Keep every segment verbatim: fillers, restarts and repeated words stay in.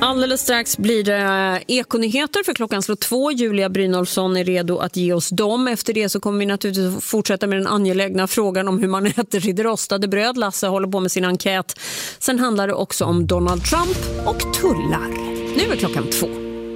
Alldeles strax blir det ekonyheter för klockan slår två. Julia Brynolfsson är redo att ge oss dem. Efter det så kommer vi naturligtvis fortsätta med den angelägna frågan om hur man äter sitt rostade bröd. Lasse håller på med sin enkät. Sen handlar det också om Donald Trump och tullar. Nu är klockan två.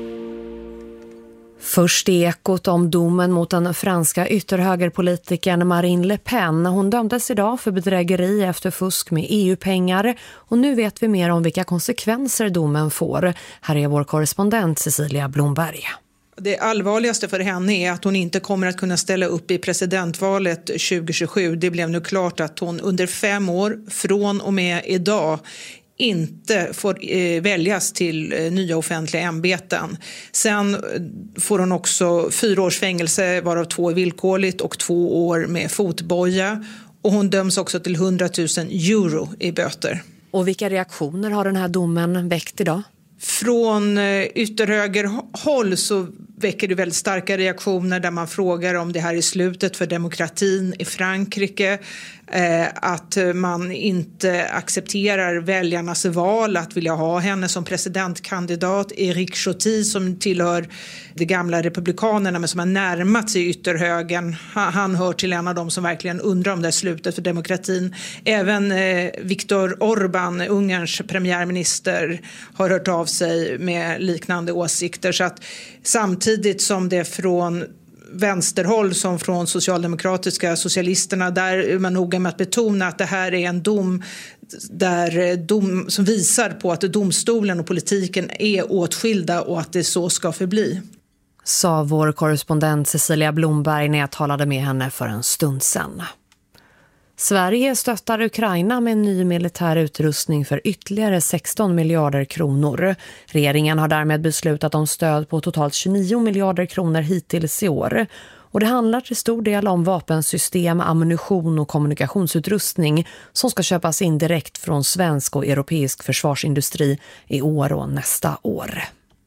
Först ekot om domen mot den franska ytterhögerpolitikern Marine Le Pen. Hon dömdes idag för bedrägeri efter fusk med E U-pengar och nu vet vi mer om vilka konsekvenser domen får. Här är vår korrespondent Cecilia Blomberg. Det allvarligaste för henne är att hon inte kommer att kunna ställa upp i presidentvalet tjugo tjugosju. Det blev nu klart att hon under fem år från och med idag inte får eh, väljas till eh, nya offentliga ämbeten. Sen får hon också fyra års fängelse, varav två villkorligt och två år med fotboja. Och hon döms också till hundratusen euro i böter. Och vilka reaktioner har den här domen väckt idag? Från ytterhögerhåll så väcker det väldigt starka reaktioner där man frågar om det här är slutet för demokratin i Frankrike. Eh, att man inte accepterar väljarnas val att vilja ha henne som presidentkandidat. Eric Ciotti som tillhör de gamla republikanerna men som har närmat sig ytterhögern. Han, han hör till en av dem som verkligen undrar om det är slutet för demokratin. Även eh, Viktor Orbán, Ungerns premiärminister, har hört av sig med liknande åsikter. Så att samtidigt som det från vänsterhåll som från socialdemokratiska socialisterna, där är man noga med att betona att det här är en dom där dom, som visar på att domstolen och politiken är åtskilda och att det så ska förbli. Sa vår korrespondent Cecilia Blomberg när jag talade med henne för en stund sedan. Sverige stöttar Ukraina med en ny militär utrustning för ytterligare sexton miljarder kronor. Regeringen har därmed beslutat om stöd på totalt tjugonio miljarder kronor hittills i år. Och det handlar till stor del om vapensystem, ammunition och kommunikationsutrustning som ska köpas in direkt från svensk och europeisk försvarsindustri i år och nästa år.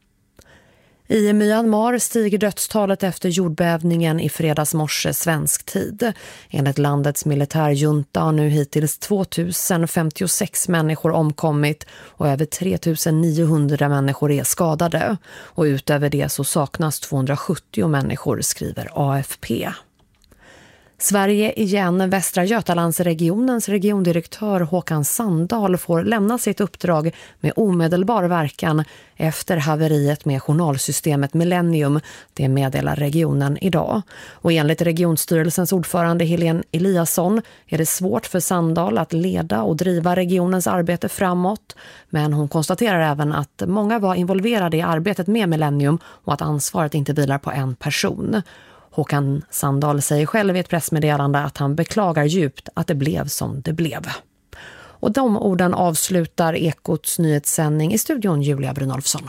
I Myanmar stiger dödstalet efter jordbävningen i fredags morse svensk tid. Enligt landets militärjunta har nu hittills tvåtusen femtiosex människor omkommit och över tre tusen niohundra människor är skadade. Och utöver det så saknas tvåhundrasjuttio människor, skriver A F P. Sverige igen, Västra Götalandsregionens regiondirektör Håkan Sandahl får lämna sitt uppdrag med omedelbar verkan efter haveriet med journalsystemet Millennium. Det meddelar regionen idag. Och enligt regionstyrelsens ordförande Helene Eliasson är det svårt för Sandahl att leda och driva regionens arbete framåt. Men hon konstaterar även att många var involverade i arbetet med Millennium och att ansvaret inte vilar på en person. Håkan Sandahl säger själv i ett pressmeddelande att han beklagar djupt att det blev som det blev. Och de orden avslutar Ekots nyhetssändning. I studion Julia Brynolfsson.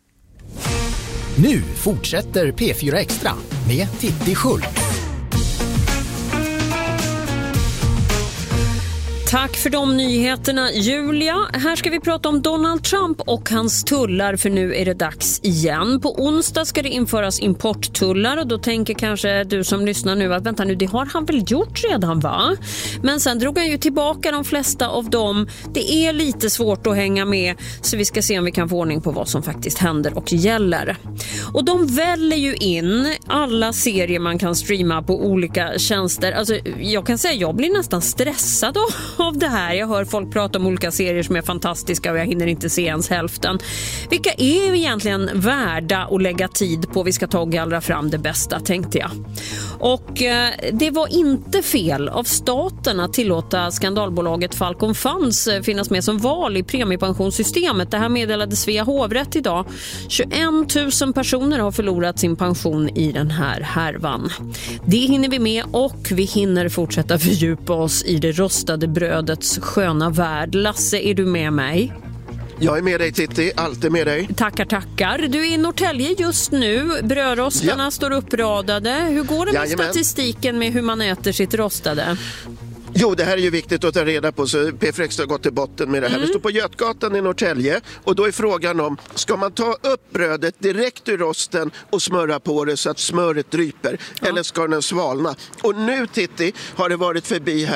Nu fortsätter P fyra Extra med Titti Schultz. Tack för de nyheterna, Julia. Här ska vi prata om Donald Trump och hans tullar, för nu är det dags igen. På onsdag ska det införas importtullar och då tänker kanske du som lyssnar nu att vänta nu, det har han väl gjort redan, va? Men sen drog han ju tillbaka de flesta av dem. Det är lite svårt att hänga med, så vi ska se om vi kan få ordning på vad som faktiskt händer och gäller. Och de väljer ju in alla serier man kan streama på olika tjänster. Alltså, jag kan säga jag blir nästan stressad då av det här. Jag hör folk prata om olika serier som är fantastiska och jag hinner inte se ens hälften. Vilka är egentligen värda att lägga tid på? Vi ska ta och gallra fram det bästa, tänkte jag. Och eh, det var inte fel av staten att tillåta skandalbolaget Falcon Funds finnas med som val i premiepensionssystemet. Det här meddelade Svea hovrätt idag. tjugoett tusen personer har förlorat sin pension i den här härvan. Det hinner vi med och vi hinner fortsätta fördjupa oss i det rostade brödets sköna värld. Lasse, är du med mig? Jag är med dig, Titti. Alltid med dig. Tackar, tackar. Du är i Norrtälje just nu. Brödrostarna ja. står uppradade. Hur går det med Jajamän. statistiken med hur man äter sitt rostade? Jo, det här är ju viktigt att ta reda på, så P fyra Extra har gått till botten med det här. Mm. Vi står på Götgatan i Norrtälje och då är frågan om, ska man ta upp brödet direkt ur rosten och smöra på det så att smöret dryper, ja. eller ska den svalna? Och nu, Titti, har det varit förbi här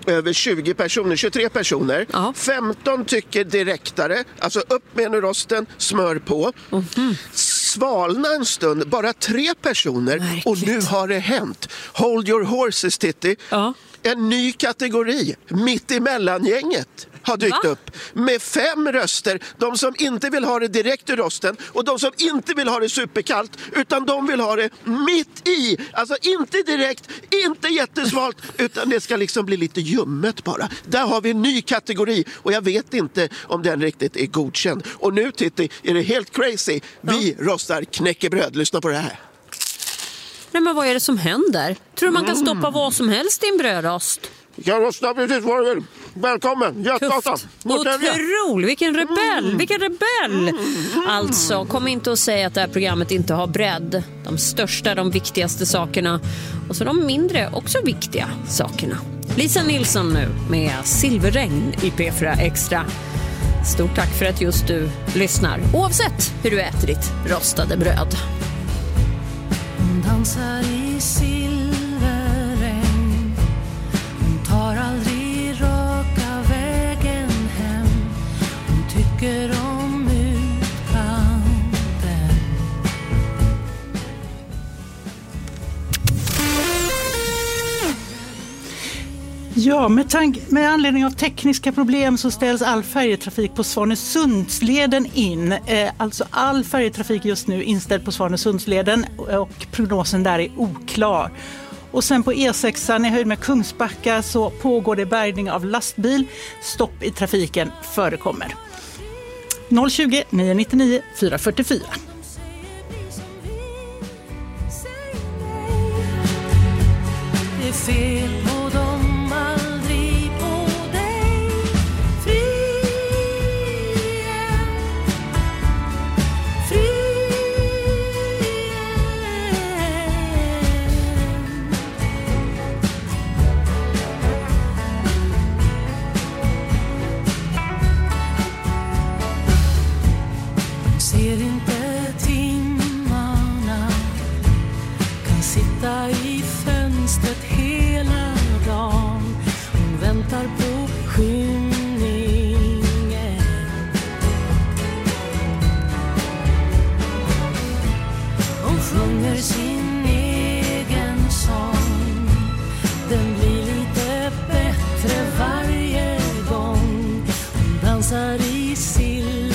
över tjugo personer, tjugotre personer. Ja. femton tycker direktare, alltså upp med nu rosten, smör på. Mm-hmm. Svalna en stund, bara tre personer. Märkligt. Och nu har det hänt. Hold your horses, Titti. Ja. En ny kategori, mitt i mellangänget, har dykt Va? upp med fem röster. De som inte vill ha det direkt ur rosten och de som inte vill ha det superkallt, utan de vill ha det mitt i. Alltså inte direkt, inte jättesvalt, utan det ska liksom bli lite ljummet bara. Där har vi en ny kategori och jag vet inte om den riktigt är godkänd. Och nu, Titti, är det helt crazy. Vi ja. rostar knäckebröd. Lyssna på det här. Nej, men vad är det som händer? Tror du man kan stoppa mm. vad som helst i en brödrost? Jag rostar precis vad du vill. Välkommen, Götgatan. Otroligt, vilken rebell, mm. vilken rebell. Mm. Alltså, kom inte och säga att det här programmet inte har bredd. De största, de viktigaste sakerna. Och så de mindre, också viktiga sakerna. Lisa Nilsson nu med Silverregn i P fyra Extra. Stort tack för att just du lyssnar. Oavsett hur du äter ditt rostade bröd. Hon dansar i silverregn. Hon tar aldrig raka vägen hem. Hon tycker om utkanten. Ja, med, tank- med anledning av tekniska problem så ställs all färjetrafik på Svanesundsleden in. Eh, alltså all färjetrafik just nu inställd på Svanesundsleden och prognosen där är oklar. Och sen på E sexan i höjd med Kungsbacka så pågår det bärgning av lastbil. Stopp i trafiken förekommer. noll tjugo, nio nittionio, fyra fyrtiofyra. Det är fel på dem. I fönstret hela dagen. Hon väntar på skymningen. Hon sjunger sin egen sång. Den blir lite bättre varje gång. Hon dansar i silver.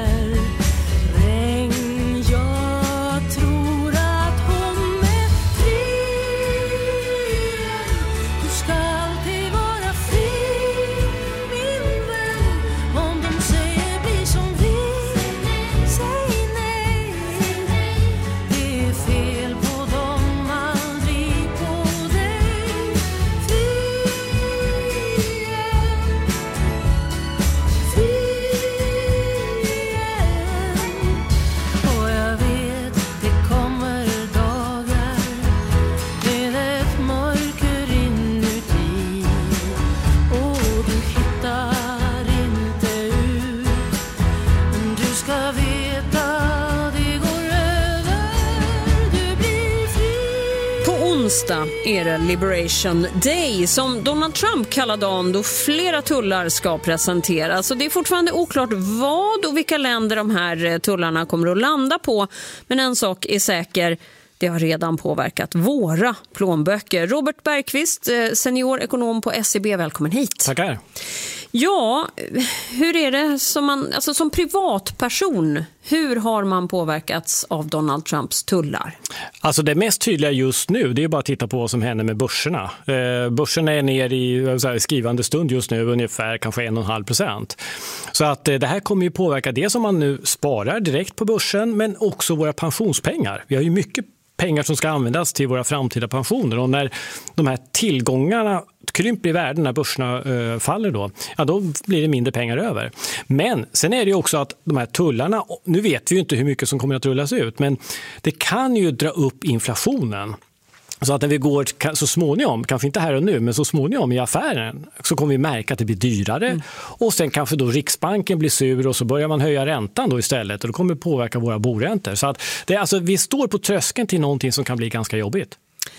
Är det Liberation Day som Donald Trump kallar dagen då flera tullar ska presenteras. Så det är fortfarande oklart vad och vilka länder de här tullarna kommer att landa på. Men en sak är säker, det har redan påverkat våra plånböcker. Robert Bergqvist, seniorekonom på S E B, välkommen hit. Tackar. Ja, hur är det som, man, alltså som privatperson, hur har man påverkats av Donald Trumps tullar? Alltså det mest tydliga just nu, det är bara att titta på vad som händer med börserna. Eh, börserna är ner i så här, skrivande stund just nu ungefär kanske en komma fem procent. Så att eh, det här kommer ju påverka det som man nu sparar direkt på börsen, men också våra pensionspengar. Vi har ju mycket pengar som ska användas till våra framtida pensioner, och när de här tillgångarna krymper i världen, när börserna äh, faller då, ja, då blir det mindre pengar över. Men sen är det ju också att de här tullarna, nu vet vi ju inte hur mycket som kommer att rullas ut, men det kan ju dra upp inflationen. Så att när vi går så småningom, kanske inte här och nu, men så småningom i affären, så kommer vi märka att det blir dyrare. Mm. Och sen kanske då Riksbanken blir sur och så börjar man höja räntan då istället. Och då kommer det påverka våra boräntor. Så att det, alltså, vi står på tröskeln till någonting som kan bli ganska jobbigt.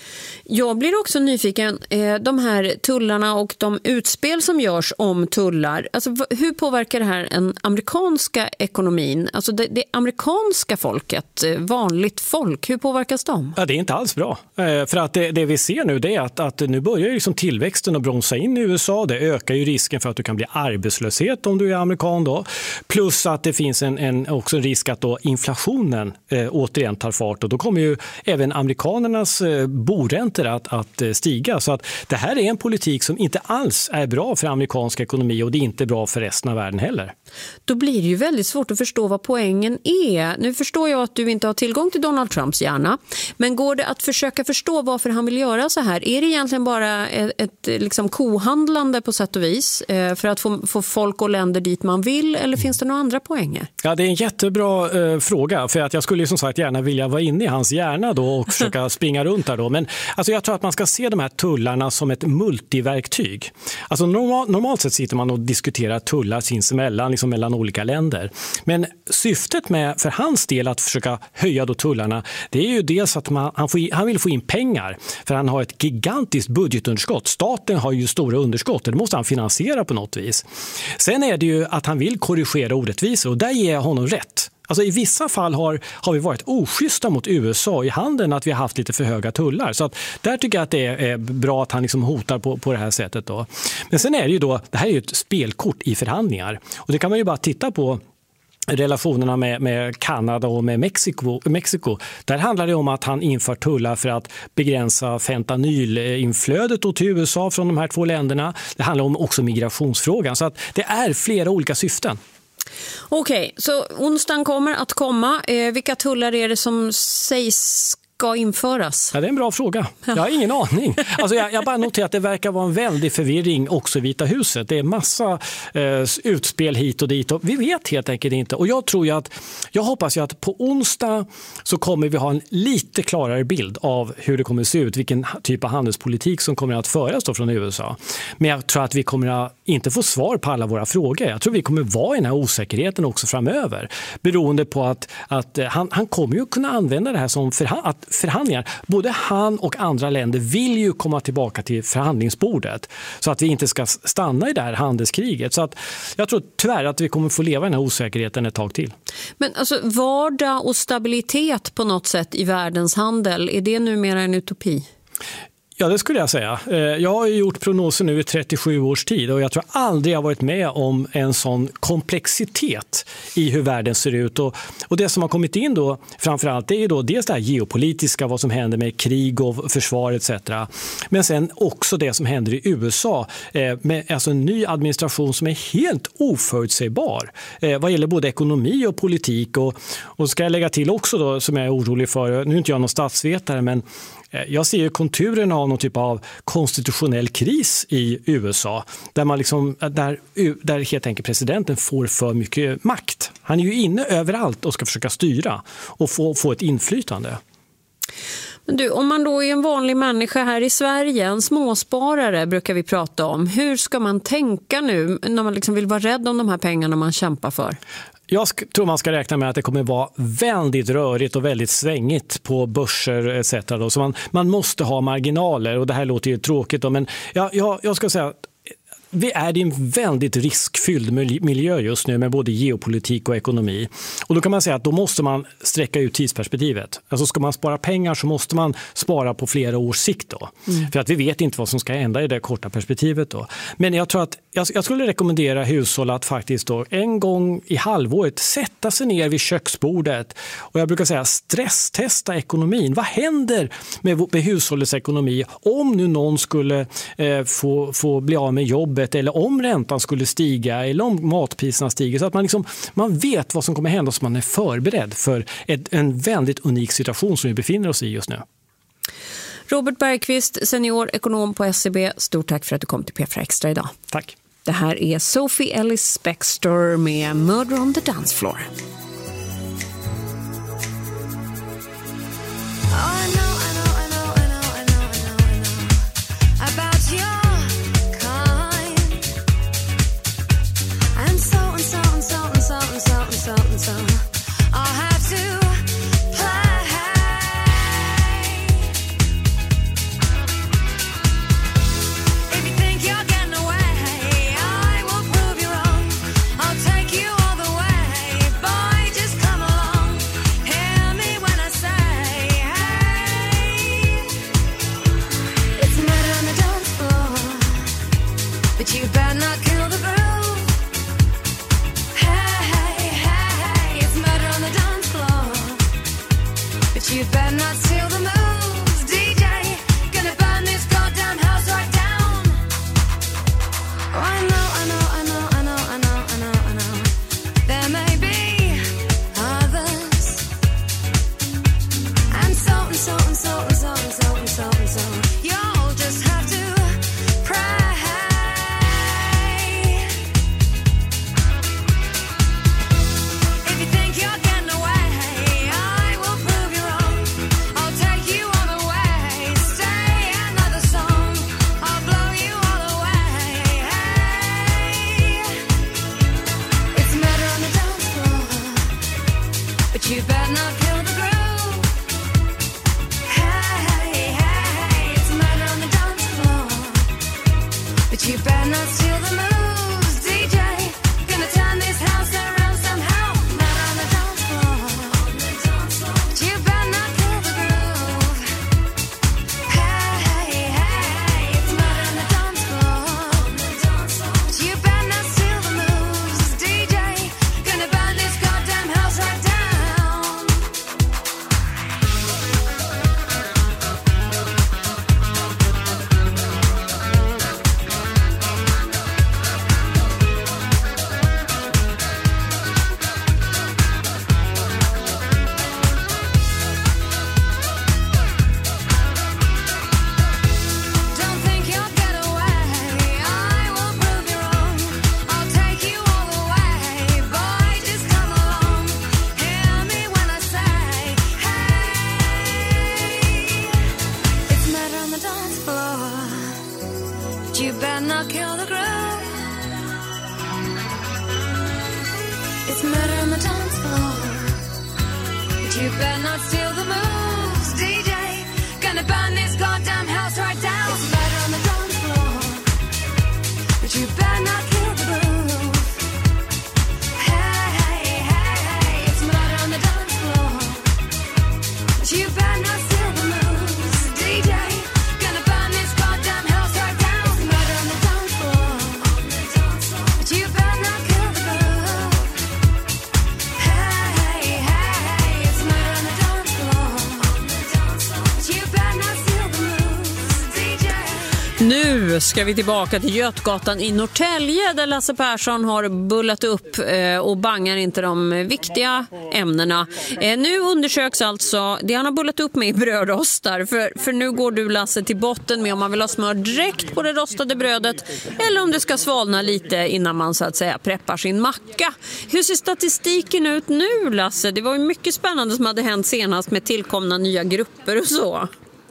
Jag blir också nyfiken, de här tullarna och de utspel som görs om tullar, alltså hur påverkar det här den amerikanska ekonomin? Alltså det, det amerikanska folket, vanligt folk, hur påverkas de? Ja, det är inte alls bra. För att det, det vi ser nu det är att, att nu börjar ju liksom tillväxten att bromsa in i U S A. Det ökar ju risken för att du kan bli arbetslöshet om du är amerikan då. Plus att det finns en, en, också en risk att då inflationen eh, återigen tar fart och då kommer ju även amerikanernas eh, boräntor att, att eh, stiga. Så att det här är en politik som inte alls är bra för amerikansk ekonomi och det är inte bra för resten av världen heller. Då blir det ju väldigt svårt att förstå vad poängen är. Nu förstår jag att du inte har tillgång till Donald Trumps hjärna, men går det att försöka förstå varför han vill göra så här? Är det egentligen bara ett, ett liksom kohandlande på sätt och vis eh, för att få, få folk och länder dit man vill, eller finns det några andra poänger? Ja, det är en jättebra eh, fråga, för att jag skulle ju som sagt gärna vilja vara inne i hans hjärna då och försöka springa runt här då. Men alltså, jag tror att man ska se de här tullarna som ett multiverktyg. Alltså normal, normalt sett sitter man och diskuterar tullar sinsemellan, liksom mellan olika länder. Men syftet med för hans del att försöka höja då tullarna, det är ju dels att man, han, får, han vill få in pengar för han har ett gigantiskt budgetunderskott. Staten har ju stora underskott, det måste han finansiera på något vis. Sen är det ju att han vill korrigera orättvisor och där ger jag honom rätt. Alltså i vissa fall har, har vi varit oschyssta mot U S A i handeln att vi har haft lite för höga tullar. Så att där tycker jag att det är bra att han liksom hotar på, på det här sättet då. Men sen är det ju då, det här är ju ett spelkort i förhandlingar. Och det kan man ju bara titta på relationerna med, med Kanada och med Mexiko, Mexiko. Där handlar det om att han inför tullar för att begränsa fentanylinflödet till U S A från de här två länderna. Det handlar om också migrationsfrågan. Så att det är flera olika syften. Okej, så onsdagen kommer att komma. Eh, vilka tullar är det som sägs ska införas? Ja, det är en bra fråga. Jag har ingen aning. Alltså jag, jag bara noterar att det verkar vara en väldig förvirring också i Vita huset. Det är massa eh, utspel hit och dit och vi vet helt enkelt inte. Och jag tror ju att, jag hoppas ju att på onsdag så kommer vi ha en lite klarare bild av hur det kommer att se ut, vilken typ av handelspolitik som kommer att föras då från U S A. Men jag tror att vi kommer att inte få svar på alla våra frågor. Jag tror vi kommer vara i den här osäkerheten också framöver. Beroende på att, att han, han kommer ju kunna använda det här som förha- att förhandlingar. Både han och andra länder vill ju komma tillbaka till förhandlingsbordet så att vi inte ska stanna i det här handelskriget. Så att jag tror tyvärr att vi kommer få leva i den här osäkerheten ett tag till. Men alltså vardag och stabilitet på något sätt i världens handel, är det numera en utopi? Ja, det skulle jag säga. Jag har gjort prognoser nu i trettiosju års tid och jag tror aldrig jag har varit med om en sån komplexitet i hur världen ser ut. Och, och det som har kommit in då framförallt är ju då dels det här geopolitiska, vad som händer med krig och försvar et cetera. Men sen också det som händer i U S A med alltså en ny administration som är helt oförutsägbar vad gäller både ekonomi och politik. Och, och ska jag lägga till också då som jag är orolig för, nu är inte jag någon statsvetare men jag ser ju konturen av någon typ av konstitutionell kris i U S A där, man liksom, där, där helt enkelt presidenten får för mycket makt. Han är ju inne överallt och ska försöka styra och få, få ett inflytande. Men du, om man då är en vanlig människa här i Sverige, en småsparare brukar vi prata om. Hur ska man tänka nu när man liksom vill vara rädd om de här pengarna man kämpar för? Jag tror man ska räkna med att det kommer vara väldigt rörigt och väldigt svängigt på börser et cetera. Så man, man måste ha marginaler och det här låter ju tråkigt då, men jag, jag, jag ska säga att vi är i en väldigt riskfylld miljö just nu med både geopolitik och ekonomi. Och då kan man säga att då måste man sträcka ut tidsperspektivet. Alltså ska man spara pengar så måste man spara på flera års sikt då. Mm. För att vi vet inte vad som ska hända i det korta perspektivet då. Men jag tror att jag, jag skulle rekommendera hushåll att faktiskt då en gång i halvåret sätta sig ner vid köksbordet. Och jag brukar säga stresstesta ekonomin. Vad händer med, med hushållets ekonomi om nu någon skulle eh, få, få bli av med jobbet eller om räntan skulle stiga eller om matpriserna stiger så att man, liksom, man vet vad som kommer hända så man är förberedd för ett, en väldigt unik situation som vi befinner oss i just nu. Robert Bergqvist, senior ekonom på S E B. Stort tack för att du kom till P fyra Extra idag. Tack. Det här är Sophie Ellis-Bextor med Murder on the Dance Floor. you better not steal the moves, D J. Gonna burn this goddamn house right down. It's murder on the dance floor, but you better not kill the groove. Hey, hey, hey, hey, it's murder on the dance floor, but you better not steal the moves, D J. Gonna burn this goddamn house right down. It's murder on the dance floor, but you better not kill the groove. Hey, hey, hey, it's murder on the dance floor, but you better not steal the moves, D J. Nu ska vi tillbaka till Götgatan i Norrtälje där Lasse Persson har bullat upp eh, och bangar inte de viktiga ämnena. Eh, nu undersöks alltså det han har bullat upp med i brödrostar. För, för nu går du, Lasse, till botten med om man vill ha smör direkt på det rostade brödet eller om det ska svalna lite innan man så att säga preppar sin macka. Hur ser statistiken ut nu, Lasse? Det var ju mycket spännande som hade hänt senast med tillkomna nya grupper och så.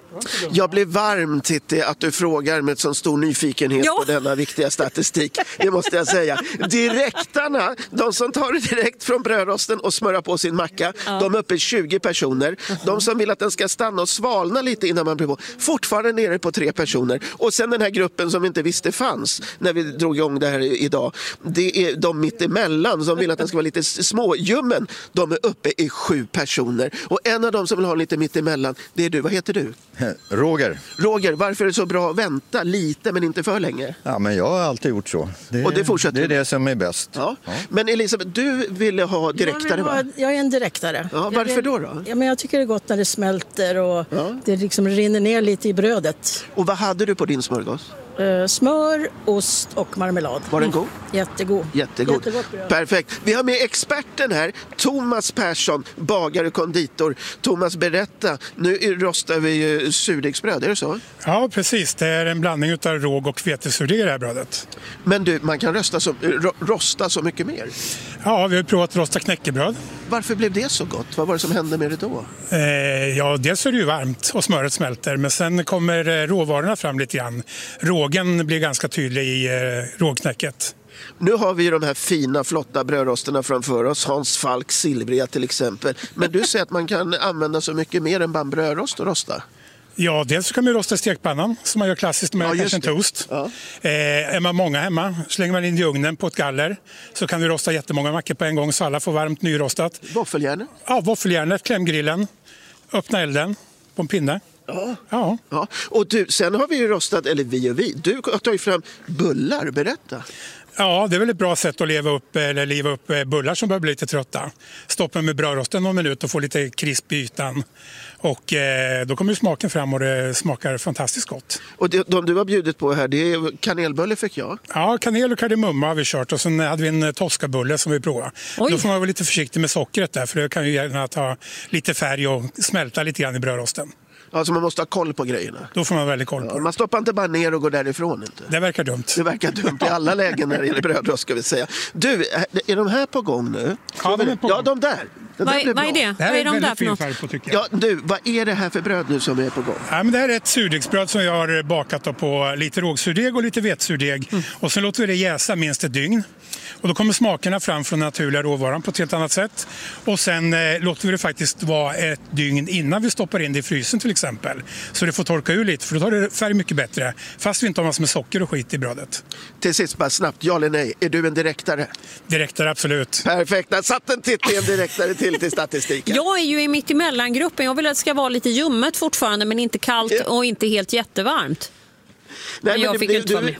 Jag blir varm, Titti, att du frågar med sån stor nyfikenhet Ja. på denna viktiga statistik. Det måste jag säga. Direktarna, de som tar det direkt från brödrosten och smörar på sin macka, ja. de är uppe i tjugo personer. De som vill att den ska stanna och svalna lite innan man blir på, fortfarande nere på tre personer. Och sen den här gruppen som vi inte visste fanns när vi drog igång det här idag. Det är de mitt emellan som vill att den ska vara lite småljummen. De är uppe i sju personer. Och en av dem som vill ha lite mitt emellan, det är du. Vad heter du? Roger. Roger, varför är det så bra att vänta lite men inte för länge? Ja, men jag har alltid gjort så. Det, Och det fortsätter det är du? det som är bäst. Ja. Ja. Men Elisabeth, du ville ha direktare, jag, va? ha, jag är en direktare. Ja, varför jag, då? då? Ja, men jag tycker det är gott när det smälter och ja. det liksom rinner ner lite i brödet. Och vad hade du på din smörgås? Uh, smör, ost och marmelad. Var den god? Jättegod. Jättegod. Perfekt. Vi har med experten här, Thomas Persson, bagare och konditor. Thomas, berätta. Nu rostar vi ju surdegsbröd, är det så? Ja, precis. Det är en blandning av råg och vetesurdeg i det här brödet. Men du, man kan rösta så, ro, rosta så mycket mer. Ja, vi har provat att rosta knäckebröd. Varför blev det så gott? Vad var det som hände med det då? Eh, ja, dels är det ju varmt och smöret smälter. Men sen kommer råvarorna fram lite grann. Rågen blir ganska tydlig i eh, rågknäcket. Nu har vi ju de här fina, flotta brödrosterna framför oss. Hans Falk Silvria till exempel. Men du säger att man kan använda så mycket mer än bara brödrost och rosta. Ja, dels kan man rosta i stekpannan som man gör klassiskt med ja, kanske en toast. Ja. Eh, är man många hemma slänger man in i ugnen på ett galler så kan du rosta jättemånga mackor på en gång så alla får varmt nyrostat. Våffeljärnet? Ja, våffeljärnet, klämgrillen, öppna elden på en pinne. Ja. Ja. Ja. Och du, sen har vi ju rostat, eller vi och vi, du har tagit fram bullar, berätta. Ja, det är väl ett bra sätt att leva upp, eller liva upp bullar som börjar bli lite trötta. Stoppa med brödrosten någon minut och få lite krisp i ytan. Och eh, då kommer ju smaken fram och det smakar fantastiskt gott. Och det, de du har bjudit på här, det är kanelbulle fick jag. Ja, kanel och kardemumma har vi kört och sen hade vi en toskabulle som vi provade. Oj. Då får man vara lite försiktig med sockret där för det kan ju gärna ta lite färg och smälta lite grann i brödrosten. Alltså man måste ha koll på grejerna. Då får man väldigt koll på ja, man stoppar inte bara ner och går därifrån inte. Det verkar dumt. Det verkar dumt i alla lägen när det gäller brödrost ska vi säga. Du, är de här på gång nu? Ja, de är på gång. Ja, de där. Vad är, vad är det? Det här vad är är de där för något? på, tycker jag. Ja, du, vad är det här för bröd nu som är på gång? Ja, men det här är ett surdegsbröd som jag har bakat på lite rågsurdeg och lite vetsurdeg. Mm. Och så låter vi det jäsa minst ett dygn. Och då kommer smakerna fram från naturliga råvaran på ett helt annat sätt. Och sen eh, låter vi det faktiskt vara ett dygn innan vi stoppar in det i frysen till exempel. Så det får torka ur lite för då tar det färg mycket bättre. Fast vi inte har massor med socker och skit i brödet. Till sist bara snabbt, ja eller nej, är du en direktare? Direktare, absolut. Perfekt, där satt en titt i en direktare till till statistiken. Jag är ju i mitt emellan-gruppen. Jag vill att det ska vara lite ljummet fortfarande men inte kallt ja. och inte helt jättevarmt. Nej, men, men jag det, fick det, inte vara med.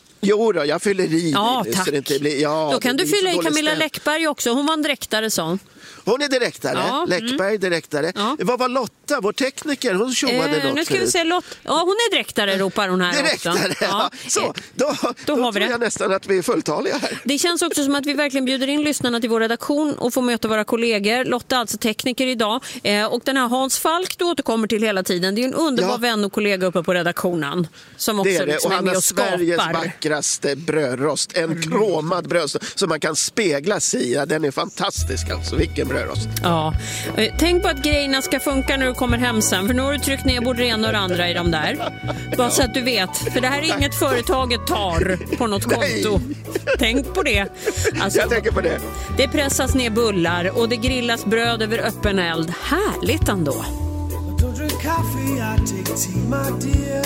Jo då, jag fyller i. Ja, tack. Så det inte blir, ja, då kan du fylla i Camilla ställ. Läckberg också. Hon var en direktare, sån. Hon är direktare. Ja, Läckberg mm. direktare. Ja. Vad var Lotta, vår tekniker? Hon tjoade eh, något. Nu ska vi se Lotta. Ja, hon är direktare, ropar hon här direktare, också. Ja. Så, då, då, då har vi tror det. Jag nästan att vi är fulltaliga här. Det känns också som att vi verkligen bjuder in lyssnarna till vår redaktion och får möta våra kollegor. Lotta är alltså tekniker idag. Eh, och den här Hans Falk du återkommer till hela tiden. Det är en underbar ja. vän och kollega uppe på redaktionen. Som också det är det. liksom och är med och skapar. Sveriges vackraste brödrost. En kromad brödrost som man kan spegla sig i. Ja, den är fantastisk alltså. Vilken brödrost. Ja. Tänk på att grejerna ska funka när du kommer hem sen. För nu har du tryckt ner både det ena och det andra i de där. Bara så att du vet. För det här är inget företaget tar på något konto. Nej. Tänk på det. Alltså, jag tänker på det. Det pressas ner bullar och det grillas bröd över öppen eld. Härligt ändå. Don't drink coffee, I take tea, my dear.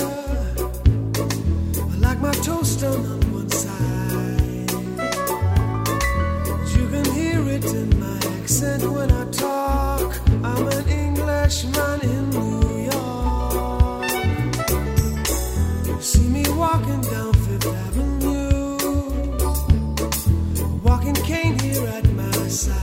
I like my toast on one side. You can hear it in my accent when I talk. I'm an Englishman in New York. You see me walking down Fifth Avenue, a walking cane here at my side.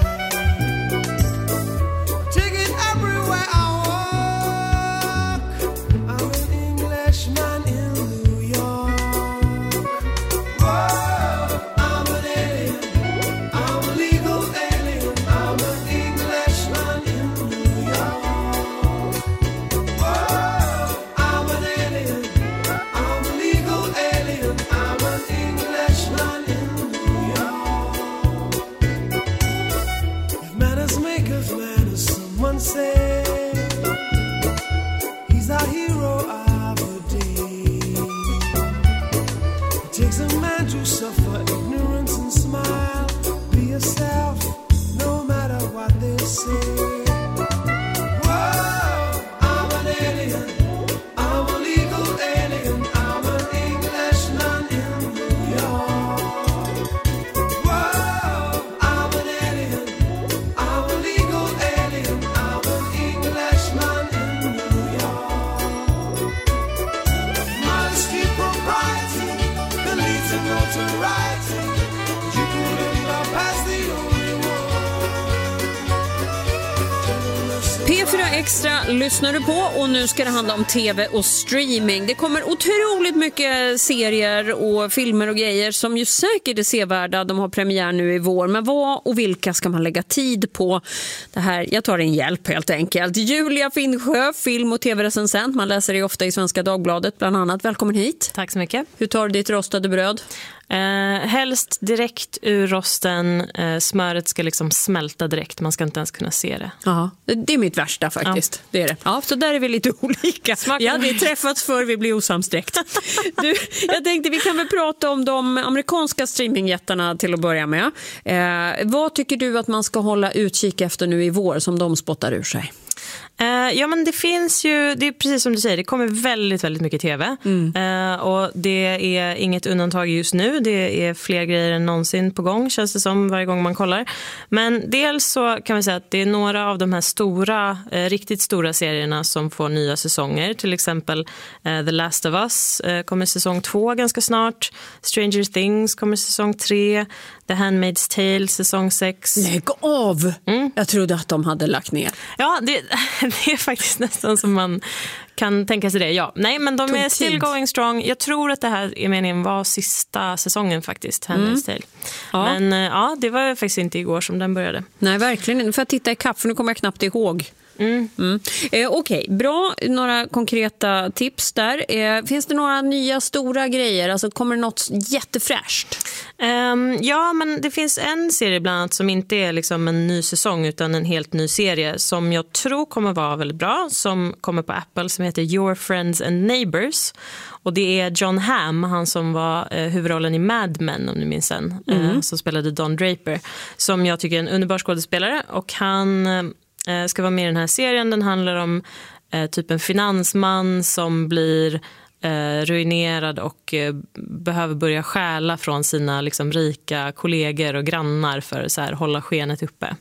P fyra Extra lyssnar du på och nu ska det handla om tv och streaming. Det kommer otroligt mycket serier och filmer och grejer som ju säkert är sevärda. De har premiär nu i vår. Men vad och vilka ska man lägga tid på? Det här, jag tar en hjälp helt enkelt. Julia Finnsjö, film- och tv-recensent. Man läser det ofta i Svenska Dagbladet bland annat. Välkommen hit. Tack så mycket. Hur tar du ditt rostade bröd? Eh, helst direkt ur rosten. Eh, smöret ska liksom smälta direkt. Man ska inte ens kunna se det. Ja, det är mitt värsta faktiskt. Ja. Det är det. Ja, så där är vi lite olika. Smaken. Ja, vi har träffats för vi blir osams direkt. Du, jag tänkte vi kan väl prata om de amerikanska streamingjättarna till att börja med. Eh, vad tycker du att man ska hålla utkik efter nu i vår som de spottar ur sig? Uh, ja, men det finns ju, det är precis som du säger, det kommer väldigt, väldigt mycket tv. Mm. Uh, och det är inget undantag just nu. Det är fler grejer än någonsin på gång, känns det som, varje gång man kollar. Men dels så kan vi säga att det är några av de här stora, uh, riktigt stora serierna som får nya säsonger. Till exempel uh, The Last of Us uh, kommer säsong två ganska snart. Stranger Things kommer säsong tre. The Handmaid's Tale säsong sex. Lägg av! Mm. Jag trodde att de hade lagt ner. Ja, det, det är faktiskt nästan som man kan tänka sig det. Ja, nej, men de är still going strong. Jag tror att det här är meningen var sista säsongen faktiskt, Handmaid's mm. Tale. Ja. Men ja, det var faktiskt inte igår som den började. Nej, verkligen. Nu får jag titta i kapp för nu kommer jag knappt ihåg. Mm. Mm. Eh, Okej, okay. Bra. Några konkreta tips där. Eh, finns det några nya stora grejer? Alltså kommer det något jättefräscht? Um, ja, men det finns en serie bland annat som inte är liksom en ny säsong utan en helt ny serie som jag tror kommer vara väldigt bra, som kommer på Apple, som heter Your Friends and Neighbors. Och det är John Hamm, han som var eh, huvudrollen i Mad Men, om ni minns den, mm. eh, som spelade Don Draper, som jag tycker är en underbar skådespelare, och han eh, ska vara med i den här serien. Den handlar om eh, typ en finansman som blir Eh, ruinerad och eh, behöver börja stjäla från sina liksom, rika kollegor och grannar för att så här, hålla skenet uppe.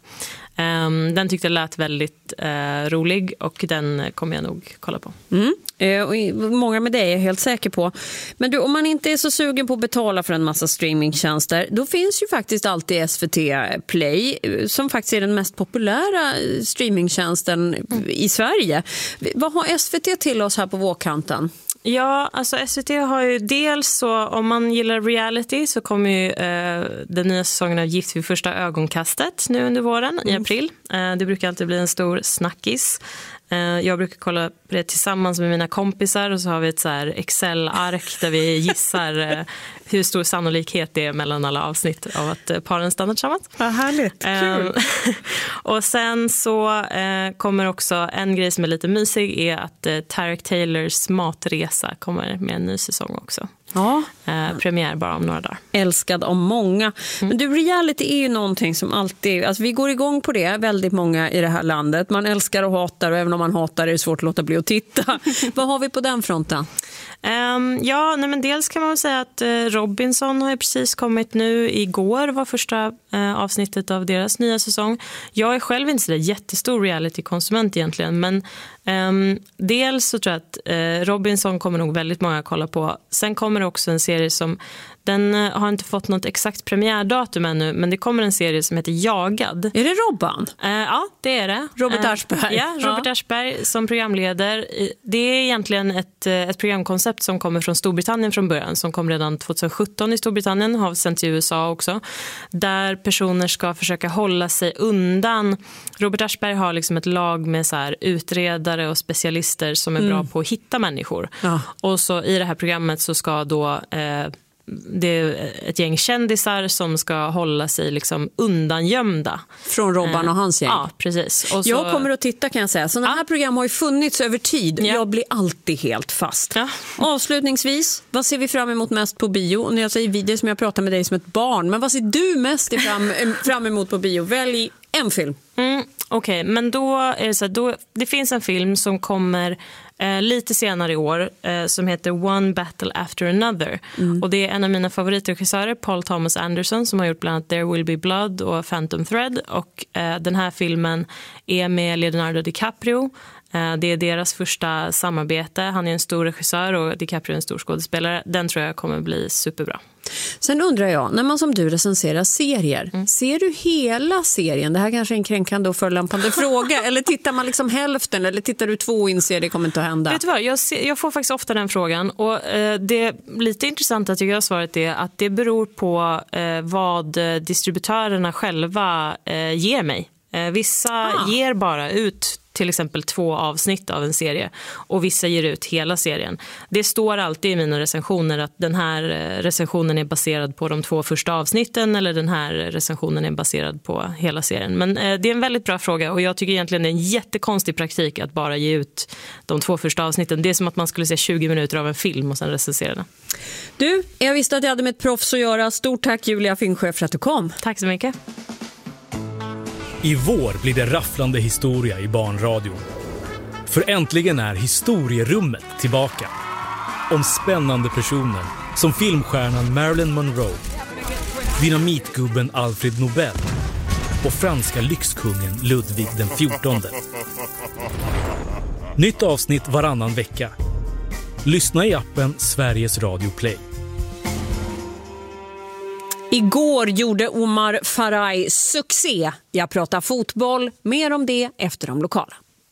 Um, den tyckte jag lät väldigt uh, rolig och den kommer jag nog kolla på. Mm. Eh, och många med dig är jag helt säker på. Men du, om man inte är så sugen på att betala för en massa streamingtjänster, då finns ju faktiskt alltid S V T Play som faktiskt är den mest populära streamingtjänsten mm. i Sverige. Vad har S V T till oss här på vårkanten? Ja, alltså S V T har ju dels så, om man gillar reality så kommer ju eh, den nya säsongen av Gift vid första ögonkastet nu under våren mm. i april. Eh, det brukar alltid bli en stor snackis. Eh, jag brukar kolla på det tillsammans med mina kompisar och så har vi ett så här Excel-ark där vi gissar eh, hur stor sannolikhet det är mellan alla avsnitt av att eh, paren stannar tillsammans. Vad härligt, eh, kul! Och sen så eh, kommer också en grej som är lite mysig är att eh, Tarek Taylors matresa kommer med en ny säsong också. Ja. Eh, premiär bara om några dagar. Älskad av många. Mm. Men du, reality är ju någonting som alltid... Alltså vi går igång på det, väldigt många i det här landet. Man älskar och hatar, och även om man hatar är det svårt att låta bli att titta. Vad har vi på den fronten? Um, ja, nej, men dels kan man väl säga att uh, Robinson har ju precis kommit nu. Igår var första uh, avsnittet av deras nya säsong. Jag är själv inte så där jättestor reality-konsument egentligen, men um, dels så tror jag att uh, Robinson kommer nog väldigt många att kolla på. Sen kommer det också en serie som den uh, har inte fått något exakt premiärdatum ännu, men det kommer en serie som heter Jagad. Är det Robban? Uh, ja, det är det. Robert uh, Aschberg. Ja, Robert ja. Aschberg som programleder. Det är egentligen ett, ett programkoncept som kommer från Storbritannien från början, som kom redan tjugohundrasjutton i Storbritannien, har sänts i U S A också, där personer ska försöka hålla sig undan. Robert Aschberg har liksom ett lag med så här utredare och specialister som är mm. bra på att hitta människor. Ja. Och så i det här programmet så ska då eh, det är ett gäng kändisar som ska hålla sig liksom undangömda. Från Robban och hans gäng. Ja, precis. Och så... Jag kommer att titta, kan jag säga. Sådana ja. här program har ju funnits över tid. Ja. Jag blir alltid helt fast. Ja. Avslutningsvis, vad ser vi fram emot mest på bio? Och när jag säger video som jag pratar med dig som ett barn. Men vad ser du mest fram, fram emot på bio? Välj en film. Mm, Okej, okay, men då är det så att då, det finns en film som kommer eh, lite senare i år eh, som heter One Battle After Another. Mm. Och det är en av mina favoritregissörer, Paul Thomas Anderson, som har gjort bland annat There Will Be Blood och Phantom Thread. Och eh, den här filmen är med Leonardo DiCaprio. Det är deras första samarbete. Han är en stor regissör och DiCaprio är en stor skådespelare. Den tror jag kommer bli superbra. Sen undrar jag, när man som du recenserar serier, mm. ser du hela serien? Det här kanske är en kränkande och förlämpande fråga. Eller tittar man liksom hälften? Eller tittar du två och inser det kommer inte att hända? Vet du vad, jag, ser, jag får faktiskt ofta den frågan. Och eh, det är lite intressant att jag svaret är att det beror på eh, vad distributörerna själva eh, ger mig. Eh, vissa ah. ger bara ut till exempel två avsnitt av en serie och vissa ger ut hela serien. Det står alltid i mina recensioner att den här recensionen är baserad på de två första avsnitten eller den här recensionen är baserad på hela serien. Men eh, det är en väldigt bra fråga och jag tycker egentligen det är en jättekonstig praktik att bara ge ut de två första avsnitten. Det är som att man skulle se tjugo minuter av en film och sen recensera den. Du, jag visste att jag hade med ett proffs att göra. Stort tack Julia Finsjö för att du kom. Tack så mycket. I vår blir det rafflande historia i barnradion. För äntligen är historierummet tillbaka. Om spännande personer som filmstjärnan Marilyn Monroe, dynamitgubben Alfred Nobel och franska lyxkungen Ludvig den fjortonde. Nytt avsnitt varannan vecka. Lyssna i appen Sveriges Radio Play. Igår gjorde Omar Faraj succé. Jag pratar fotboll, mer om det efter de lokala.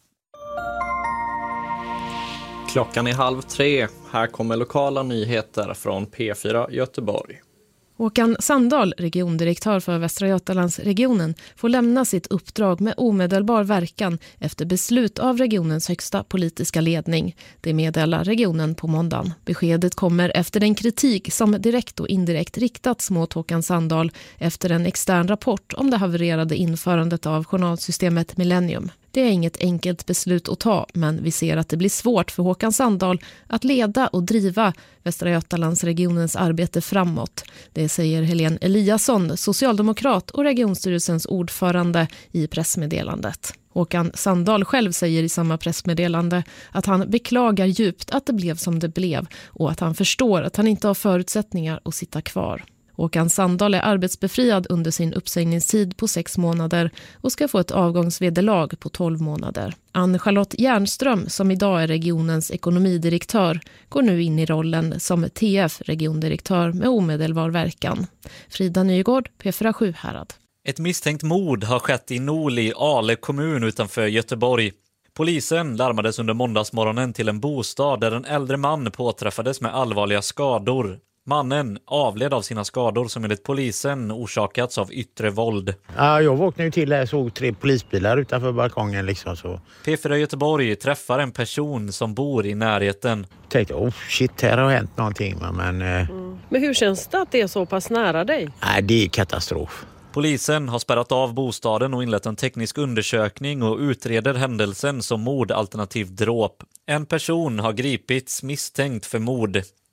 Klockan är halv tre. Här kommer lokala nyheter från P fyra Göteborg. Håkan Sandahl, regiondirektör för Västra Götalandsregionen, får lämna sitt uppdrag med omedelbar verkan efter beslut av regionens högsta politiska ledning. Det meddelar regionen på måndagen. Beskedet kommer efter den kritik som direkt och indirekt riktats mot Håkan Sandahl efter en extern rapport om det havererade införandet av journalsystemet Millennium. Det är inget enkelt beslut att ta, men vi ser att det blir svårt för Håkan Sandahl att leda och driva Västra Götalandsregionens arbete framåt. Det säger Helene Eliasson, socialdemokrat och regionstyrelsens ordförande i pressmeddelandet. Håkan Sandahl själv säger i samma pressmeddelande att han beklagar djupt att det blev som det blev och att han förstår att han inte har förutsättningar att sitta kvar. Håkan Sandahl är arbetsbefriad under sin uppsägningstid på sex månader och ska få ett avgångsvederlag på tolv månader. Ann-Charlotte Järnström, som idag är regionens ekonomidirektör, går nu in i rollen som T F-regiondirektör med omedelbar verkan. Frida Nygård, P fyra sju Härad. Ett misstänkt mord har skett i Noli, Ale kommun utanför Göteborg. Polisen larmades under måndagsmorgonen till en bostad där en äldre man påträffades med allvarliga skador. Mannen avled av sina skador som enligt polisen orsakats av yttre våld. Ja, jag vaknade ju till där och såg tre polisbilar utanför balkongen. Liksom, så. P fyra Göteborg träffar en person som bor i närheten. Jag tänkte, oh shit, här har hänt någonting. Men, eh... mm. men hur känns det att det är så pass nära dig? Nej, det är katastrof. Polisen har spärrat av bostaden och inlett en teknisk undersökning och utreder händelsen som mord alternativt dråp. En person har gripits misstänkt för mord.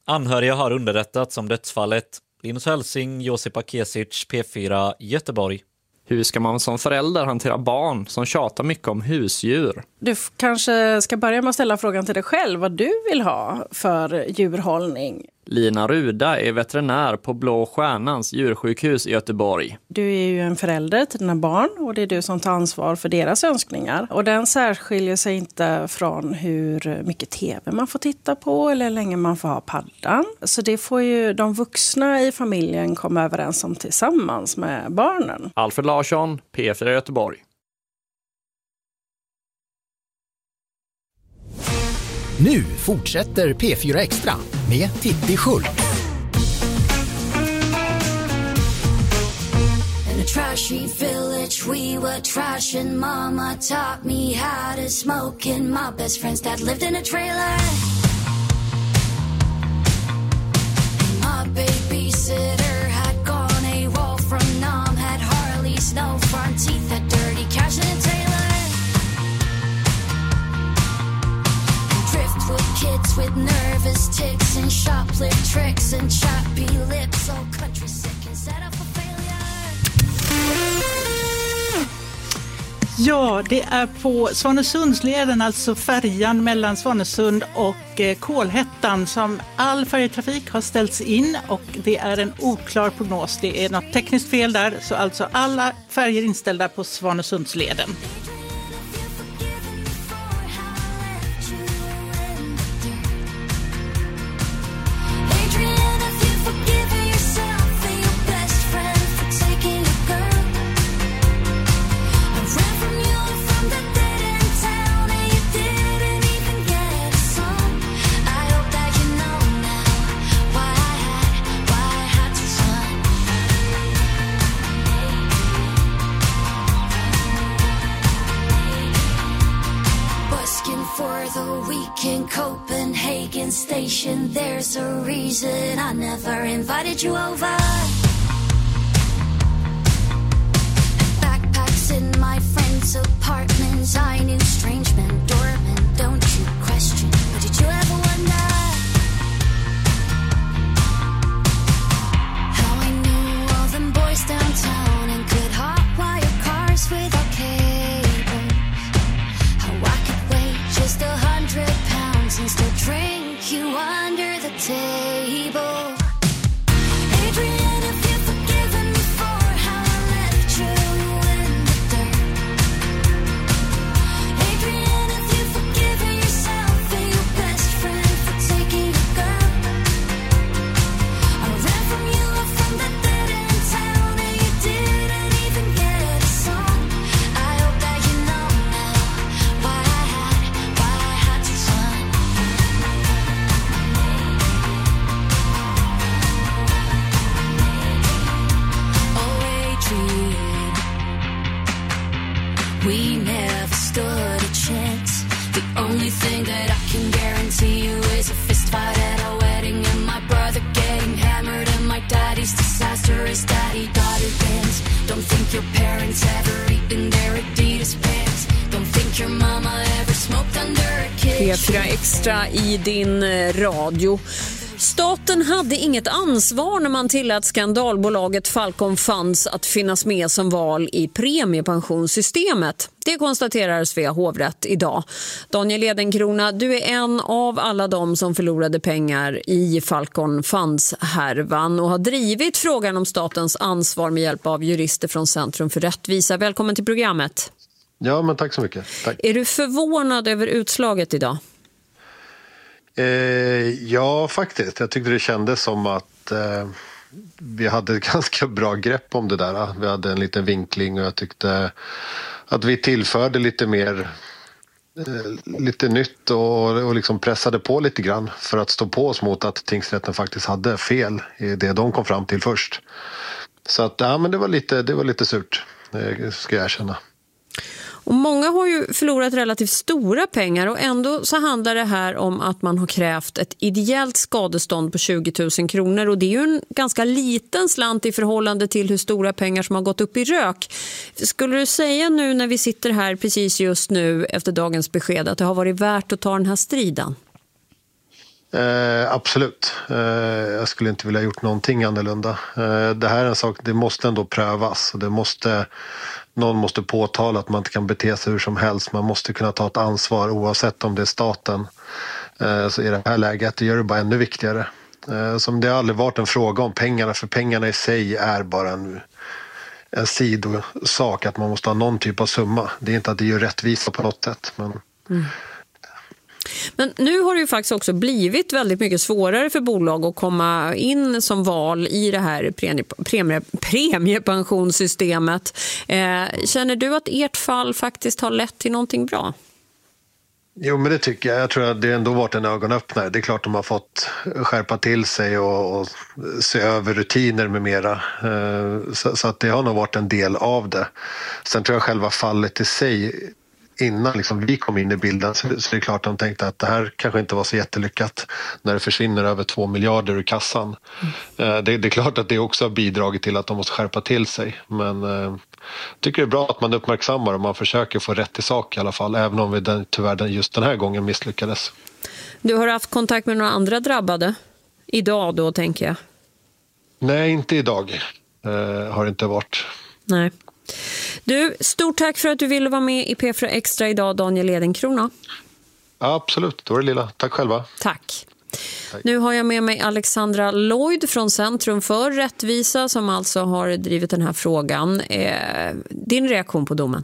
Anhöriga har underrättats om dödsfallet. Linus Hälsing, Josipa Kesic, P fyra, Göteborg. Hur ska man som förälder hantera barn som tjatar mycket om husdjur? Du f- kanske ska börja med att ställa frågan till dig själv vad du vill ha för djurhållning. Lina Ruda är veterinär på Blå Stjärnans djursjukhus i Göteborg. Du är ju en förälder till dina barn och det är du som tar ansvar för deras önskningar. Och den särskiljer sig inte från hur mycket tv man får titta på eller hur länge man får ha paddan. Så det får ju de vuxna i familjen komma överens om tillsammans med barnen. Alfred Larsson, P fyra Göteborg. Nu fortsätter P fyra Extra med Titti Schultz. In a trashy village we were trashing. Mama taught me how to smoke and my best friend's dad lived in a trailer. My babysitter had gone AWOL from Nam, had Harley's no front teeth, had dirty cash in a Taylor. Driftwood kids with nervous tics and shoplift tricks and choppy lips, all country sick and set up for Ja, det är på Svanesundsleden, alltså färjan mellan Svanesund och eh, Kolhättan, som all färjetrafik har ställts in och det är en oklar prognos. Det är något tekniskt fel där, så alltså alla färger inställda på Svanesundsleden. Copenhagen station, there's a reason I never invited you over. Backpacks in my friend's apartments, I knew strange men, doormen, don't you question, but did you ever wonder how I knew all them boys downtown and could hotwire cars without cables, how I could weigh just a hundred pounds and still drink you under the table. Adrian, if you've forgiven me for how I left you in the dirt. Adrian, if you've forgiven yourself and your best friend for taking a girl. I ran from you and from that dead end town and you didn't even get a song. I hope that you know now why I had, why I had to run. Oh, Adrian, we never stood a chance. The only thing that I can guarantee you is a fist fight at our wedding and my brother getting hammered and my daddy's disastrous daddy-daughter dance. Don't think your parents ever eaten their Adidas pants. Don't think your mama ever smoked under a kid. P fyra Extra i din eh, radio. Staten hade inget ansvar när man tillät skandalbolaget Falcon Funds att finnas med som val i premiepensionssystemet. Det konstaterar Svea hovrätt idag. Daniel Edenkrona, du är en av alla de som förlorade pengar i Falcon Funds-härvan och har drivit frågan om statens ansvar med hjälp av jurister från Centrum för rättvisa. Välkommen till programmet. Ja, men tack så mycket. Tack. Är du förvånad över utslaget idag? Eh, ja, faktiskt. Jag tyckte det kändes som att eh, vi hade ett ganska bra grepp om det där. Vi hade en liten vinkling och jag tyckte att vi tillförde lite mer, eh, lite nytt och, och liksom pressade på lite grann för att stå på oss mot att tingsrätten faktiskt hade fel i det de kom fram till först. Så att, ja, men det var lite, det var lite surt, det ska jag erkänna. Och många har ju förlorat relativt stora pengar och ändå så handlar det här om att man har krävt ett ideellt skadestånd på tjugo tusen kronor och det är ju en ganska liten slant i förhållande till hur stora pengar som har gått upp i rök. Skulle du säga nu när vi sitter här precis just nu efter dagens besked att det har varit värt att ta den här striden? Eh, absolut. Eh, jag skulle inte vilja gjort någonting annorlunda. Eh, det här är en sak, det måste ändå prövas. Det måste, någon måste påtala att man inte kan bete sig hur som helst. Man måste kunna ta ett ansvar oavsett om det är staten. Eh, så i det här läget det gör det bara ännu viktigare. Eh, som det har aldrig varit en fråga om pengarna, för pengarna i sig är bara en, en sidosak, att man måste ha någon typ av summa. Det är inte att det gör rättvisa på något sätt, men... Mm. Men nu har det ju faktiskt också blivit väldigt mycket svårare för bolag att komma in som val i det här premie, premie, premiepensionssystemet. Eh, känner du att ert fall faktiskt har lett till någonting bra? Jo, men det tycker jag. Jag tror att det ändå varit en ögonöppnare. Det är klart att de har fått skärpa till sig och, och se över rutiner med mera. Eh, så, så att det har nog varit en del av det. Sen tror jag själva fallet i sig, innan liksom vi kom in i bilden, så, så det är klart att de tänkte att det här kanske inte var så jättelyckat när det försvinner över två miljarder ur kassan. Mm. Eh, det, det är klart att det också har bidragit till att de måste skärpa till sig. Men eh, jag tycker det är bra att man uppmärksammar och man försöker få rätt i sak i alla fall, även om vi den, tyvärr just den här gången misslyckades. Du har haft kontakt med några andra drabbade idag då, tänker jag? Nej, inte idag. Eh, har det inte varit. Nej. Du, stort tack för att du ville vara med i P fyra Extra idag, Daniel Edenkrona. Ja, absolut, då är det lilla. Tack själva. Tack. Tack. Nu har jag med mig Alexandra Lloyd från Centrum för rättvisa som alltså har drivit den här frågan. Eh, din reaktion på domen?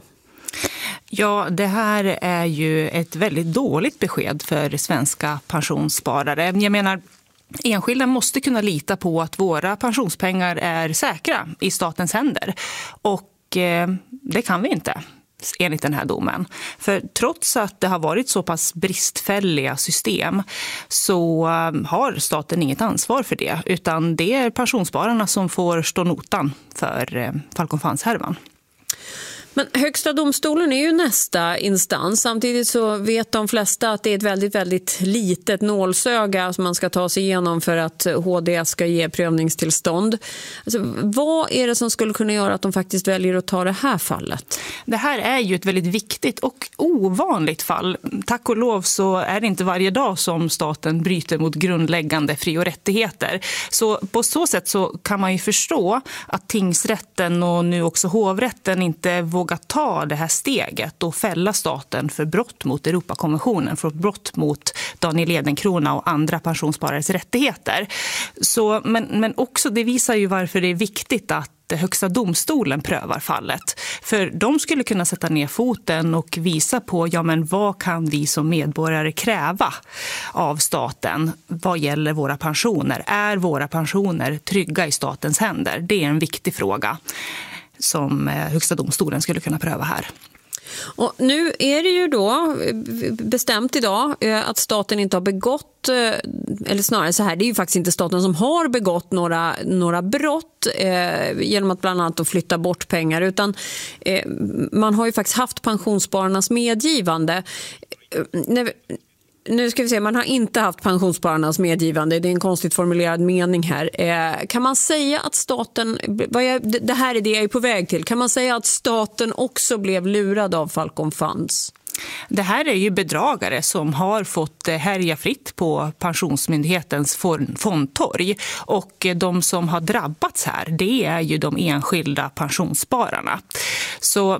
Ja, det här är ju ett väldigt dåligt besked för svenska pensionssparare. Jag menar, enskilda måste kunna lita på att våra pensionspengar är säkra i statens händer. Och eh, det kan vi inte enligt den här domen. För trots att det har varit så pass bristfälliga system så eh, har staten inget ansvar för det. Utan det är pensionsspararna som får stå notan för eh, Falcon Funds-härvan. Men Högsta domstolen är ju nästa instans. Samtidigt så vet de flesta att det är ett väldigt, väldigt litet nålsöga som man ska ta sig igenom för att H D ska ge prövningstillstånd. Alltså, vad är det som skulle kunna göra att de faktiskt väljer att ta det här fallet? Det här är ju ett väldigt viktigt och ovanligt fall. Tack och lov så är det inte varje dag som staten bryter mot grundläggande fri- och rättigheter. Så på så sätt så kan man ju förstå att tingsrätten och nu också hovrätten inte vågar att ta det här steget och fälla staten för brott mot Europakonventionen, för brott mot Daniel Edenkrona och andra pensionssparares rättigheter. Så, men, men också det visar ju varför det är viktigt att Högsta domstolen prövar fallet. För de skulle kunna sätta ner foten och visa på ja, men vad kan vi som medborgare kräva av staten vad gäller våra pensioner. Är våra pensioner trygga i statens händer? Det är en viktig fråga som Högsta domstolen skulle kunna pröva här. Och nu är det ju då bestämt idag att staten inte har begått, eller snarare så här, det är ju faktiskt inte staten som har begått några, några brott eh, genom att bland annat flytta bort pengar, utan eh, man har ju faktiskt haft pensionsspararnas medgivande. När, Nu ska vi se, man har inte haft pensionsspararnas medgivande. Det är en konstigt formulerad mening här. Eh, kan man säga att staten, vad jag, det här är det jag är på väg till, kan man säga att staten också blev lurad av Falcon Funds? Det här är ju bedragare som har fått härja fritt på Pensionsmyndighetens fondtorg. Och de som har drabbats här, det är ju de enskilda pensionsspararna. Så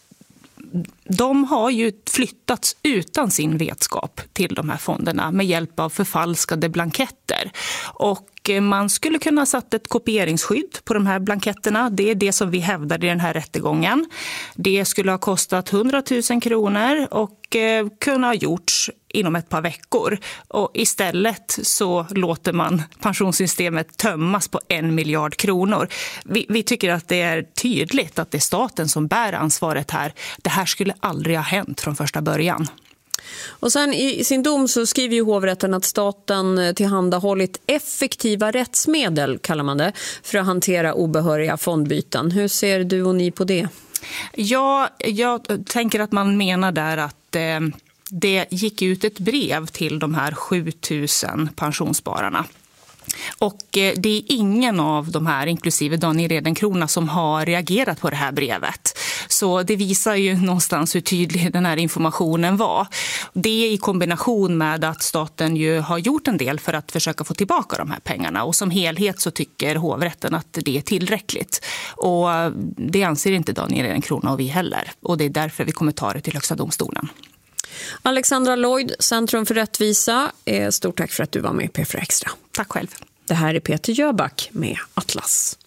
de har ju flyttats utan sin vetskap till de här fonderna med hjälp av förfalskade blanketter. Och man skulle kunna ha satt ett kopieringsskydd på de här blanketterna. Det är det som vi hävdar i den här rättegången. Det skulle ha kostat hundratusen kronor och eh, kunna ha gjorts inom ett par veckor. Och istället så låter man pensionssystemet tömmas på en miljard kronor. Vi, vi tycker att det är tydligt att det är staten som bär ansvaret här. Det här skulle aldrig ha hänt från första början. Och sen i sin dom så skriver ju hovrätten att staten tillhandahållit effektiva rättsmedel, kallar man det, för att hantera obehöriga fondbyten. Hur ser du och ni på det? Ja, jag tänker att man menar där att eh, det gick ut ett brev till de här sjutusen pensionsspararna. Och det är ingen av de här, inklusive Daniel Edenkrona, som har reagerat på det här brevet. Så det visar ju någonstans hur tydlig den här informationen var. Det i kombination med att staten ju har gjort en del för att försöka få tillbaka de här pengarna. Och som helhet så tycker hovrätten att det är tillräckligt. Och det anser inte Daniel Ehrenkrona och vi heller. Och det är därför vi kommer ta det till Högsta domstolen. Alexandra Lloyd, Centrum för rättvisa. Stort tack för att du var med i P fyra Extra. Tack själv. Det här är Peter Jöback med Atlas.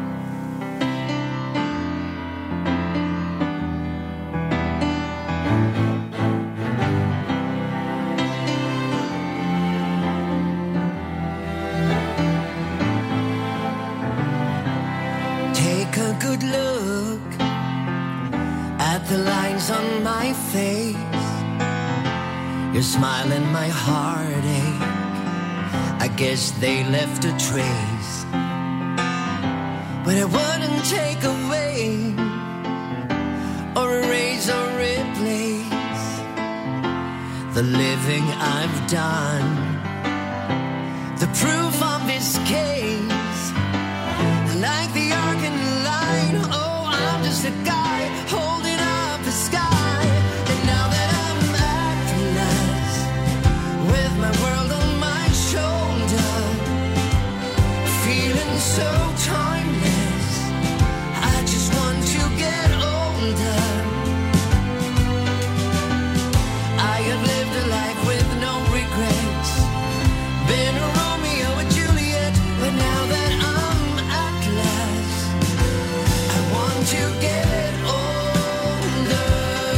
Take a good look at the lines on my face. Your smile and my heartache, I guess they left a trace. But it wouldn't take away or erase or replace the living I've done, the proof of this case. Like the arc in the line, oh, I'm just a guy holding up the sky. And now that I'm Atlas, with my world on my shoulder, feeling so timeless, I just want to get older. I have lived a life with no regrets, been a Romeo and Juliet, but now that I'm Atlas, I want to get older.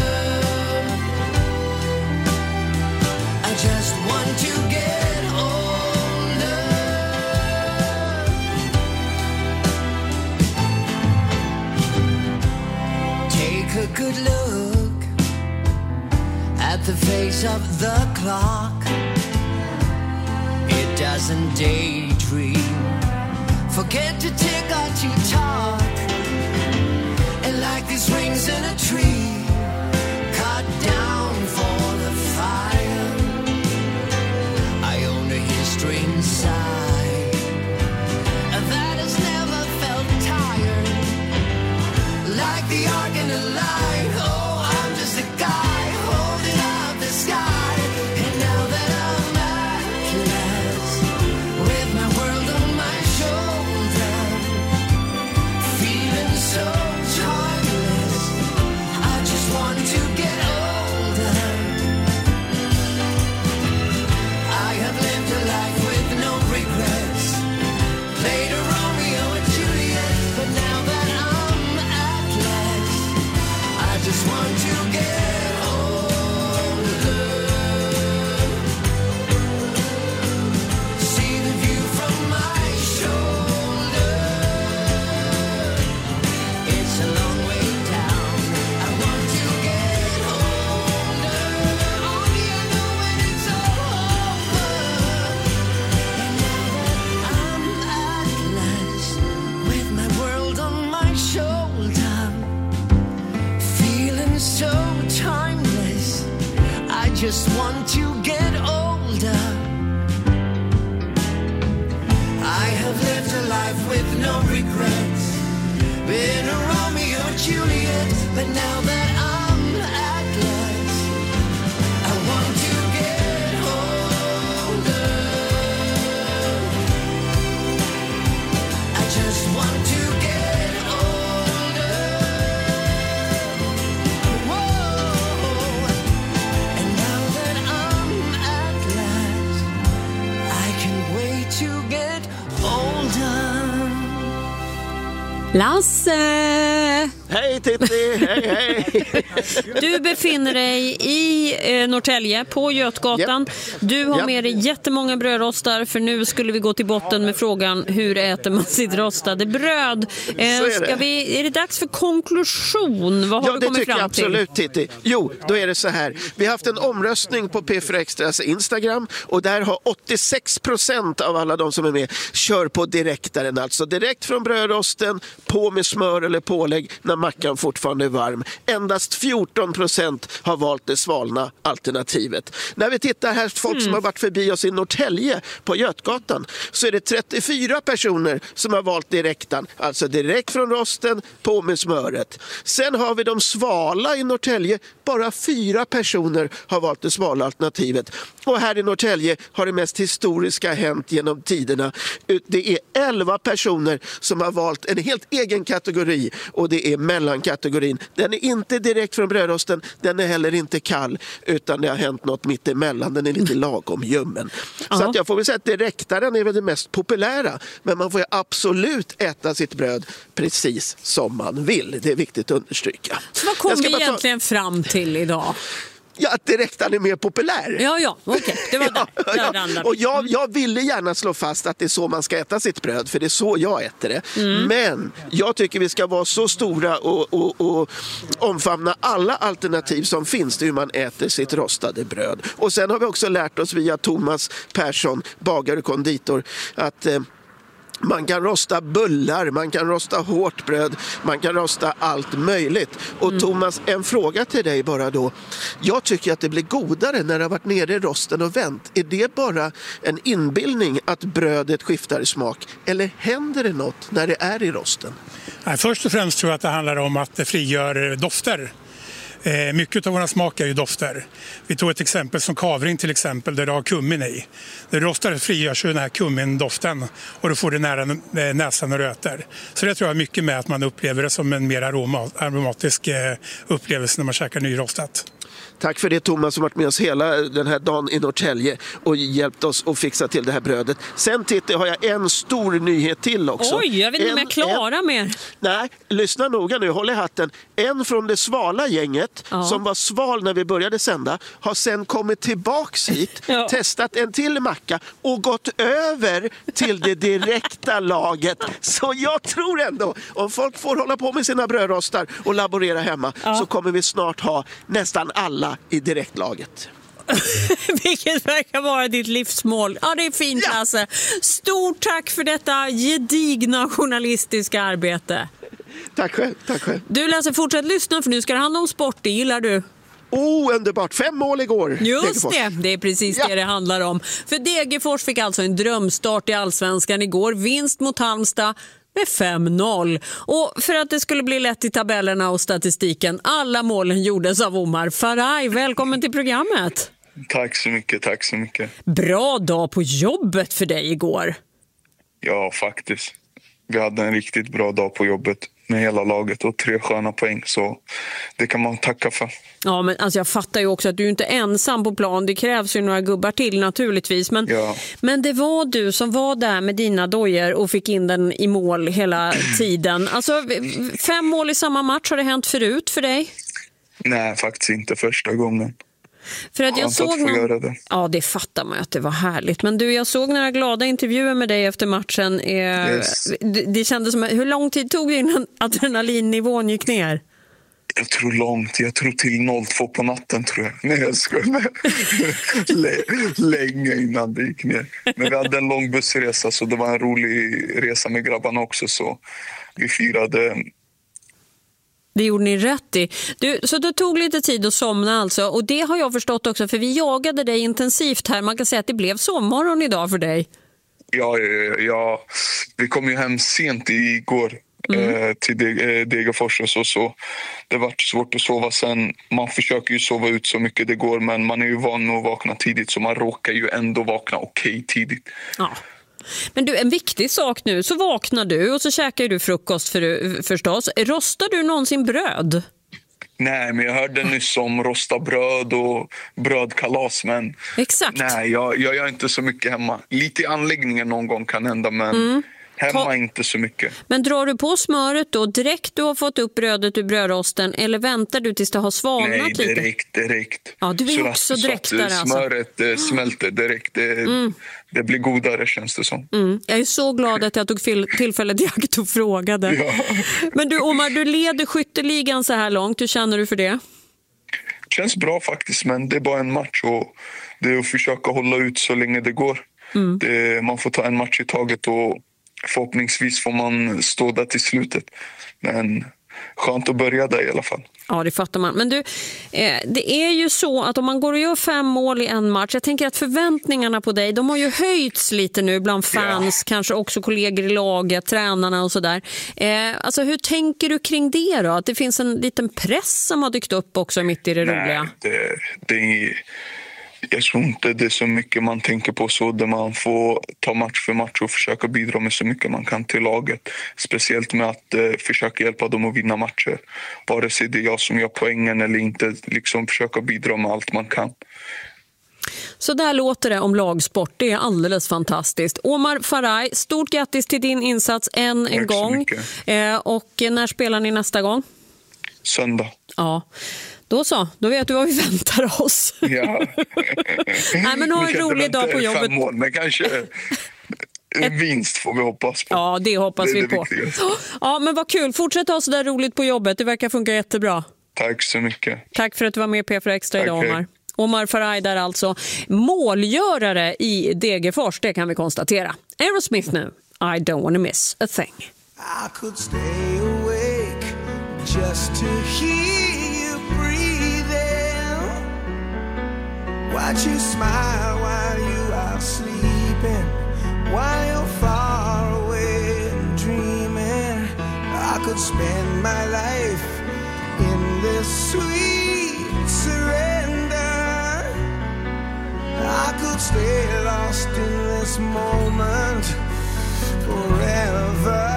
I just want to get older. Take a good look at the face of the clock. It doesn't daydream, forget to tick or to talk. And like these rings in a tree, cut down for the fire, I own a history inside that has never felt tired. Like the arc in a line, oh, I'm just a guy holding up the sky. And now that I'm Atlas, with my world on my shoulder, feeling so timeless, I just want to get older. I have lived a life with no regrets, played a Romeo and Juliet, but now that I'm Atlas, I just want to get older. See the view from my shoulder. It's a long way down. I want to get older. Only I know when it's over. And now that I'm Atlas, with my world on my shoulder, feeling so timeless, I just want to get older. I have lived a life with no regrets, been a Romeo and Juliet, but now that I'm Atlas, I want to get older. I just want to get older. Whoa. And now that I'm Atlas, I can wait to get older. Lasse! Hej Titti, hej hej! Du befinner dig i eh, Norrtälje på Götgatan. Du har Japp. med dig jättemånga brödrostar, för nu skulle vi gå till botten med frågan: hur äter man sitt rostade bröd? Eh, Så är det. ska vi, är det dags för konklusion? Vad har Ja, du det kommit tycker fram jag till? absolut, Titti. Jo, då är det så här. Vi har haft en omröstning på P fyra Extras Instagram, och där har åttiosex procent av alla de som är med kör på direktaren. Alltså direkt från brödrosten, på med smör eller pålägg när mackan mackan fortfarande är varm. Endast fjorton procent har valt det svalna alternativet. När vi tittar här, folk mm. som har varit förbi oss i Norrtälje på Götgatan, så är det trettiofyra personer som har valt direktan. Alltså direkt från rosten på med smöret. Sen har vi de svala i Norrtälje. Bara fyra personer har valt det svala alternativet. Och här i Norrtälje har det mest historiska hänt genom tiderna. Det är elva personer som har valt en helt egen kategori, och det är mellankategorin. Den är inte direkt från brödrosten, den är heller inte kall, utan det har hänt något mitt emellan. Den är lite lagom ljummen. Så att jag får väl säga att direktaren är väl det mest populära, men man får ju absolut äta sitt bröd precis som man vill. Det är viktigt att understryka. Så vad kom vi egentligen ta... fram till idag? Ja, att direktan är mer populär. Ja, ja, okej. Okay. Det var ja, där. där ja. Och jag, jag ville gärna slå fast att det är så man ska äta sitt bröd, för det är så jag äter det. Mm. Men jag tycker vi ska vara så stora och, och, och omfamna alla alternativ som finns till hur man äter sitt rostade bröd. Och sen har vi också lärt oss via Thomas Persson, bagare och konditor, att... Eh, man kan rosta bullar, man kan rosta hårt bröd, man kan rosta allt möjligt. Och mm. Thomas, en fråga till dig bara då. Jag tycker att det blir godare när det har varit nere i rosten och vänt. Är det bara en inbildning att brödet skiftar i smak? Eller händer det något när det är i rosten? Nej, först och främst tror jag att det handlar om att det frigör dofter. Eh, mycket av våra smaker är ju dofter. Vi tog ett exempel som kavring till exempel, där det har kummin i. När du rostar frigörs ju den här kummindoften, och då får du nära näsan och röter. Så det tror jag mycket med att man upplever det som en mer aroma, aromatisk eh, upplevelse när man käkar nyrostat. Tack för det, Thomas, som varit med oss hela den här dagen i Norrtälje och hjälpt oss att fixa till det här brödet. Sen Titti har jag en stor nyhet till också. Oj, jag vet inte om jag klarar mer. Nej, lyssna noga nu, håll i hatten. En från det svala gänget ja. som var sval när vi började sända har sen kommit tillbaks hit, ja. testat en till macka och gått över till det direkta laget. Så jag tror ändå, om folk får hålla på med sina brödrostar och laborera hemma ja. så kommer vi snart ha nästan alla i direktlaget. Vilket verkar vara ditt livsmål. Ja, det är fint, ja. Lasse. Stort tack för detta gedigna journalistiska arbete. Tack själv, tack själv. Du, Lasse, fortsätt lyssna, för nu ska det handla om sport. Det gillar du. Oh, underbart. Fem mål igår. Just Degerfors. det, det är precis ja. det det handlar om. För Degerfors fick alltså en drömstart i Allsvenskan igår. Vinst mot Halmstad med fem noll. Och för att det skulle bli lätt i tabellerna och statistiken, alla målen gjordes av Omar Faraj. Välkommen till programmet. Tack så mycket, tack så mycket. Bra dag på jobbet för dig igår. Ja, faktiskt. Vi hade en riktigt bra dag på jobbet med hela laget och tre sköna poäng, så det kan man tacka för. Ja, men alltså jag fattar ju också att du inte är ensam på plan. Det krävs ju några gubbar till naturligtvis. Men, ja. men det var du som var där med dina dojer och fick in den i mål hela tiden. Alltså fem mål i samma match, har det hänt förut för dig? Nej, faktiskt inte första gången. För att jag såg någon... det. Ja, det fattar man att det var härligt. Men du, jag såg några glada intervjuer med dig efter matchen. Eh, yes. det, det kändes som... Hur lång tid tog det innan adrenalinnivån gick ner? Jag tror långt. Jag tror till noll två på natten, tror jag. Nej, jag skojar. Länge innan det gick ner. Men vi hade en lång bussresa, så det var en rolig resa med grabbarna också. Så vi firade... Det gjorde ni rätt i. Du, så det tog lite tid att somna alltså. Och det har jag förstått också, för vi jagade dig intensivt här. Man kan säga att det blev sommaren idag för dig. Ja, ja, ja. Vi kom ju hem sent igår mm. eh, till Degerfors och så, så det var svårt att sova sen. Man försöker ju sova ut så mycket det går, men man är ju van med att vakna tidigt, så man råkar ju ändå vakna okej okay tidigt. Ja. Men du, en viktig sak nu, så vaknar du och så käkar du frukost för, förstås. Rostar du någonsin bröd? Nej, men jag hörde nyss om rosta bröd och brödkalas, men exakt. Nej, jag, jag gör inte så mycket hemma. Lite i anläggningen någon gång kan hända, men mm. hemma Ta... inte så mycket. Men drar du på smöret då direkt du har fått upp brödet ur brödrosten, eller väntar du tills det har svalnat lite? Nej, direkt, direkt. Ja, du är så också att, direkt så där att alltså. Smöret mm. smälter direkt. Det, mm. det blir godare, känns det som. Mm. Jag är så glad att jag tog tillfället i akt och frågade. Ja. Men du, Omar, du leder skytteligan så här långt. Hur känner du för det? Känns bra faktiskt, men det är bara en match och det är att försöka hålla ut så länge det går. Mm. Det, man får ta en match i taget och förhoppningsvis får man stå där till slutet. Men skönt att börja där i alla fall. Ja, det fattar man. Men du, eh, det är ju så att om man går och gör fem mål i en match, jag tänker att förväntningarna på dig, de har ju höjts lite nu bland fans, ja. Kanske också kollegor i laget, tränarna och sådär. Eh, alltså hur tänker du kring det då? Att det finns en liten press som har dykt upp också mitt i det Nej, roliga? Det, det är, jag tror inte det är så mycket man tänker på så, där man får ta match för match och försöka bidra med så mycket man kan till laget. Speciellt med att eh, försöka hjälpa dem att vinna matcher. Vare sig det är jag som gör poängen eller inte, liksom försöka bidra med allt man kan. Så där låter det om lagsport. Det är alldeles fantastiskt. Omar Faraj, stort grattis till din insats än en gång. Eh, och när spelar ni nästa gång? Söndag. Ja. Då så, då vet du vad vi väntar oss. Ja. Nej, men ha en rolig dag på jobbet. Fem mål, men kanske en vinst får vi hoppas på. Ja, det hoppas det är vi det på. Viktigaste. Ja, men vad kul. Fortsätt ha så där roligt på jobbet. Det verkar funka jättebra. Tack så mycket. Tack för att du var med i P fyra Extra idag, Tack, Omar. Omar Faraj där alltså. Målgörare i Degerfors, det kan vi konstatera. Aerosmith nu. I don't wanna miss a thing. I could stay awake just to hear you breathing. Watch you smile while you are sleeping, while you're far away and dreaming. I could spend my life in this sweet surrender. I could stay lost in this moment forever.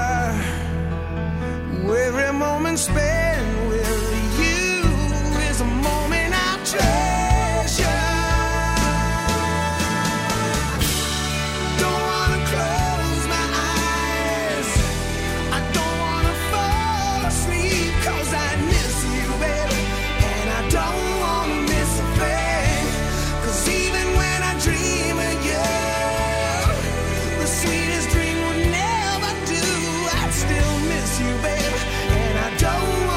Every moment spent with you is a moment I treasure. Don't wanna close my eyes, I don't wanna fall asleep, 'cause I miss you, baby, and I don't wanna miss a thing. 'Cause even when I dream of you, the sweetest dream would never do. I'd still miss you, baby, and I don't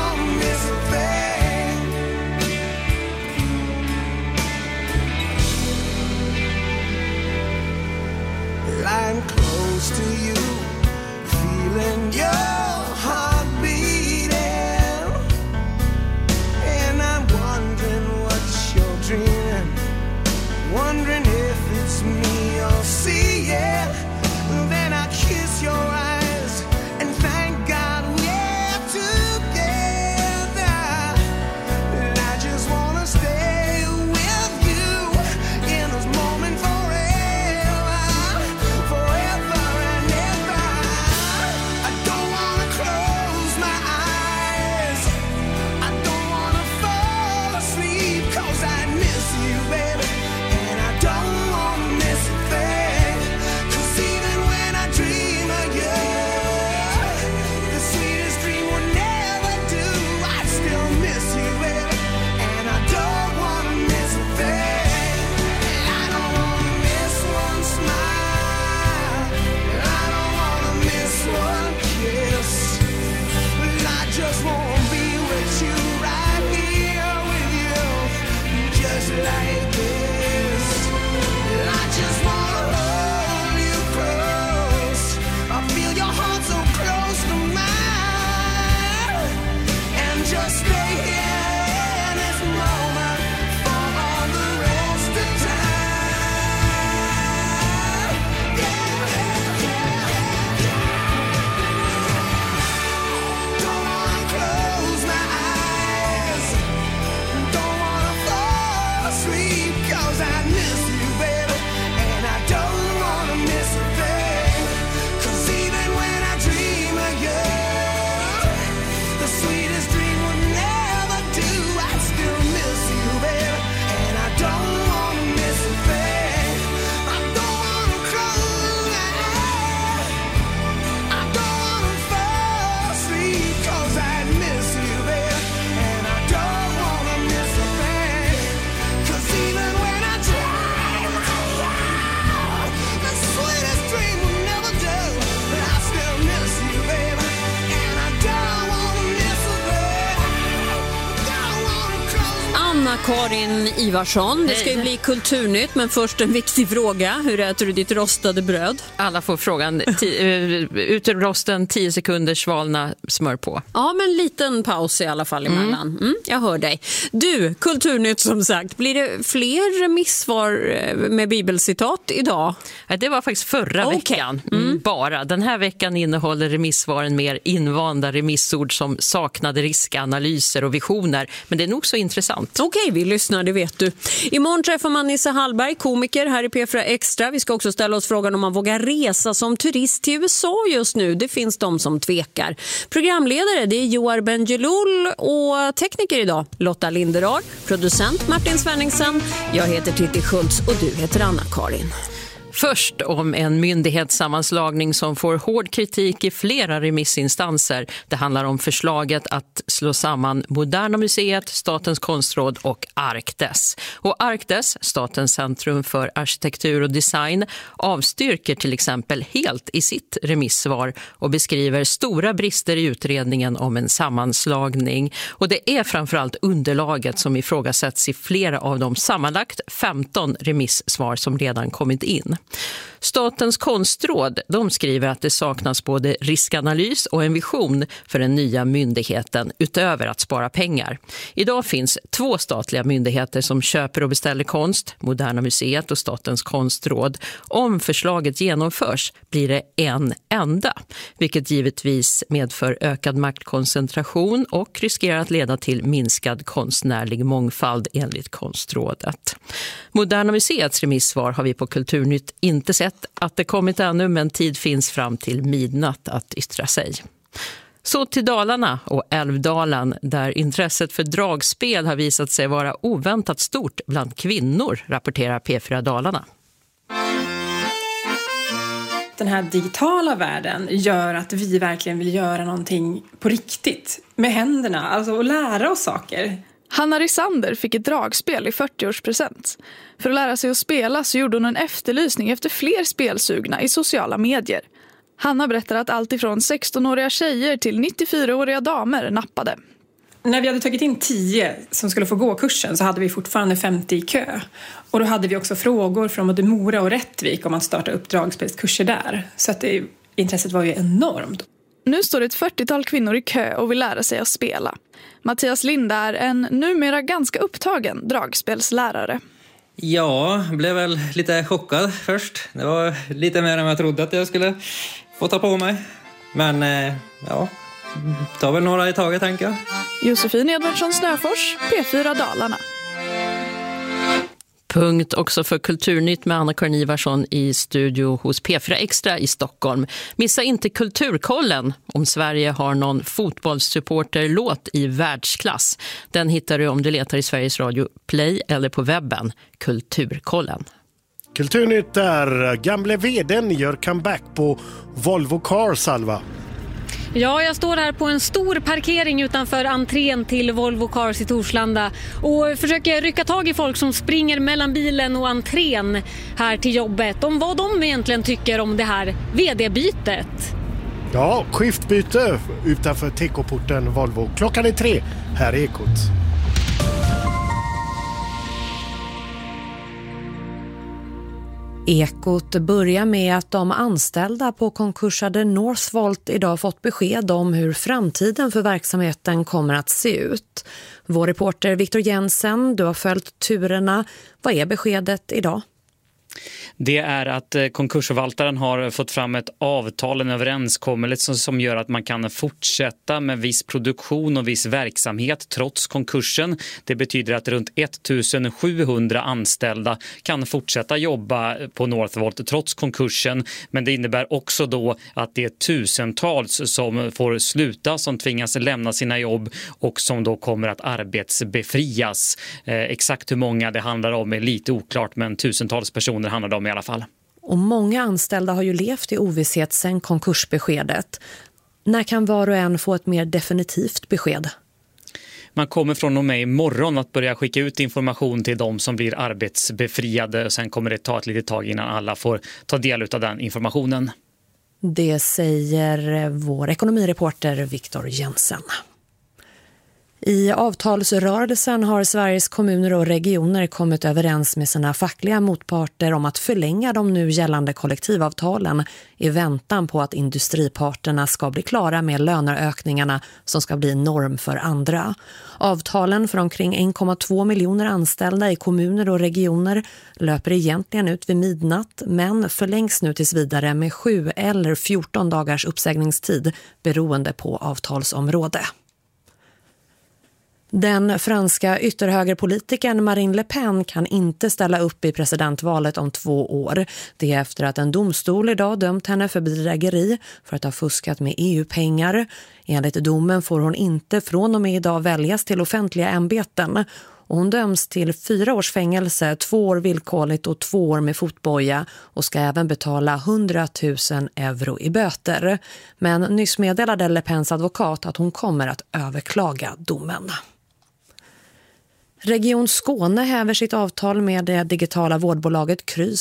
Anna-Karin Ivarsson. Det ska ju bli kulturnytt, men först en viktig fråga. Hur äter du ditt rostade bröd? Alla får frågan. T- ut ur rosten, tio sekunder, svalna, smör på. Ja, men en liten paus i alla fall emellan. Mm. Mm, jag hör dig. Du, kulturnytt som sagt. Blir det fler remissvar med bibelcitat idag? Det var faktiskt förra okay. veckan. Mm. Bara. Den här veckan innehåller remissvaren mer invanda remissord som saknade riskanalyser och visioner. Men det är nog så intressant. Okej, okay, vi lyssnar, det vet du. Imorgon träffar man Nisse Hallberg, komiker här i P fyra Extra. Vi ska också ställa oss frågan om man vågar resa som turist till U S A just nu. Det finns de som tvekar. Programledare, det är Joar Bendjelloul och tekniker idag Lotta Linderar, producent Martin Svenningsen. Jag heter Titti Schultz och du heter Anna-Karin. Först om en myndighetssammanslagning som får hård kritik i flera remissinstanser. Det handlar om förslaget att slå samman Moderna museet, Statens konstråd och Arkdes. Och Arkdes, Statens centrum för arkitektur och design, avstyrker till exempel helt i sitt remissvar och beskriver stora brister i utredningen om en sammanslagning. Och det är framförallt underlaget som ifrågasätts i flera av de sammanlagt femton remissvar som redan kommit in. Statens konstråd, de skriver att det saknas både riskanalys och en vision för den nya myndigheten utöver att spara pengar. Idag finns två statliga myndigheter som köper och beställer konst, Moderna museet och Statens konstråd. Om förslaget genomförs blir det en enda, vilket givetvis medför ökad maktkoncentration och riskerar att leda till minskad konstnärlig mångfald enligt konstrådet. Moderna museets remissvar har vi på Kulturnytt inte sett att det kommit ännu, men tid finns fram till midnatt att yttra sig. Så till Dalarna och Älvdalen, där intresset för dragspel har visat sig vara oväntat stort bland kvinnor, rapporterar P fyra Dalarna. Den här digitala världen gör att vi verkligen vill göra någonting på riktigt med händerna, alltså att lära oss saker. Hanna Risander fick ett dragspel i fyrtioårspresent. För att lära sig att spela så gjorde hon en efterlysning efter fler spelsugna i sociala medier. Hanna berättar att allt ifrån sextonåriga tjejer till nittiofyraåriga damer nappade. När vi hade tagit in tio som skulle få gå kursen så hade vi fortfarande femtio i kö. Och då hade vi också frågor från både Mora och Rättvik om att starta upp dragspelskurser där. Så att det, intresset var ju enormt. Nu står ett fyrtiotal kvinnor i kö och vill lära sig att spela. Mattias Lind är en numera ganska upptagen dragspelslärare. Ja, blev väl lite chockad först. Det var lite mer än jag trodde att jag skulle få ta på mig. Men ja, ta väl några i taget, tänker jag. Josefin Edvardsson Snöfors, P fyra Dalarna. Punkt också för Kulturnytt med Anna-Karin Ivarsson i studio hos P fyra Extra i Stockholm. Missa inte Kulturkollen om Sverige har någon fotbollssupporterlåt i världsklass. Den hittar du om du letar i Sveriges Radio Play eller på webben. Kulturkollen. Kulturnytt där gamle vdn gör comeback på Volvo Cars, Alva. Ja, jag står här på en stor parkering utanför entrén till Volvo Cars i Torslanda och försöker rycka tag i folk som springer mellan bilen och entrén här till jobbet om vad de egentligen tycker om det här vd-bytet. Ja, skiftbyte utanför T K-porten Volvo. Klockan är tre, här är Ekot. Ekot börjar med att de anställda på konkursade Northvolt idag fått besked om hur framtiden för verksamheten kommer att se ut. Vår reporter Viktor Jensen, du har följt turerna. Vad är beskedet idag? Det är att konkursförvaltaren har fått fram ett avtal, en överenskommelse som gör att man kan fortsätta med viss produktion och viss verksamhet trots konkursen. Det betyder att runt ettusen sjuhundra anställda kan fortsätta jobba på Northvolt trots konkursen. Men det innebär också då att det är tusentals som får sluta, som tvingas lämna sina jobb och som då kommer att arbetsbefrias. Eh, exakt hur många det handlar om är lite oklart, men tusentals personer handlar det om i alla fall. Och många anställda har ju levt i ovisshet sedan konkursbeskedet. När kan var och en få ett mer definitivt besked? Man kommer från och med imorgon att börja skicka ut information till de som blir arbetsbefriade. Sen kommer det ta ett litet tag innan alla får ta del av den informationen. Det säger vår ekonomireporter Viktor Jensen. I avtalsrörelsen har Sveriges kommuner och regioner kommit överens med sina fackliga motparter om att förlänga de nu gällande kollektivavtalen i väntan på att industriparterna ska bli klara med löneökningarna som ska bli norm för andra. Avtalen för omkring en komma två miljoner anställda i kommuner och regioner löper egentligen ut vid midnatt men förlängs nu tills vidare med sju eller fjorton dagars uppsägningstid beroende på avtalsområde. Den franska ytterhögerpolitikern Marine Le Pen kan inte ställa upp i presidentvalet om två år. Det är efter att en domstol idag dömt henne för bedrägeri för att ha fuskat med E U-pengar. Enligt domen får hon inte från och med idag väljas till offentliga ämbeten. Och hon döms till fyra års fängelse, två år villkorligt och två år med fotboja och ska även betala hundratusen euro i böter. Men nyss meddelade Le Pens advokat att hon kommer att överklaga domen. Region Skåne häver sitt avtal med det digitala vårdbolaget Krys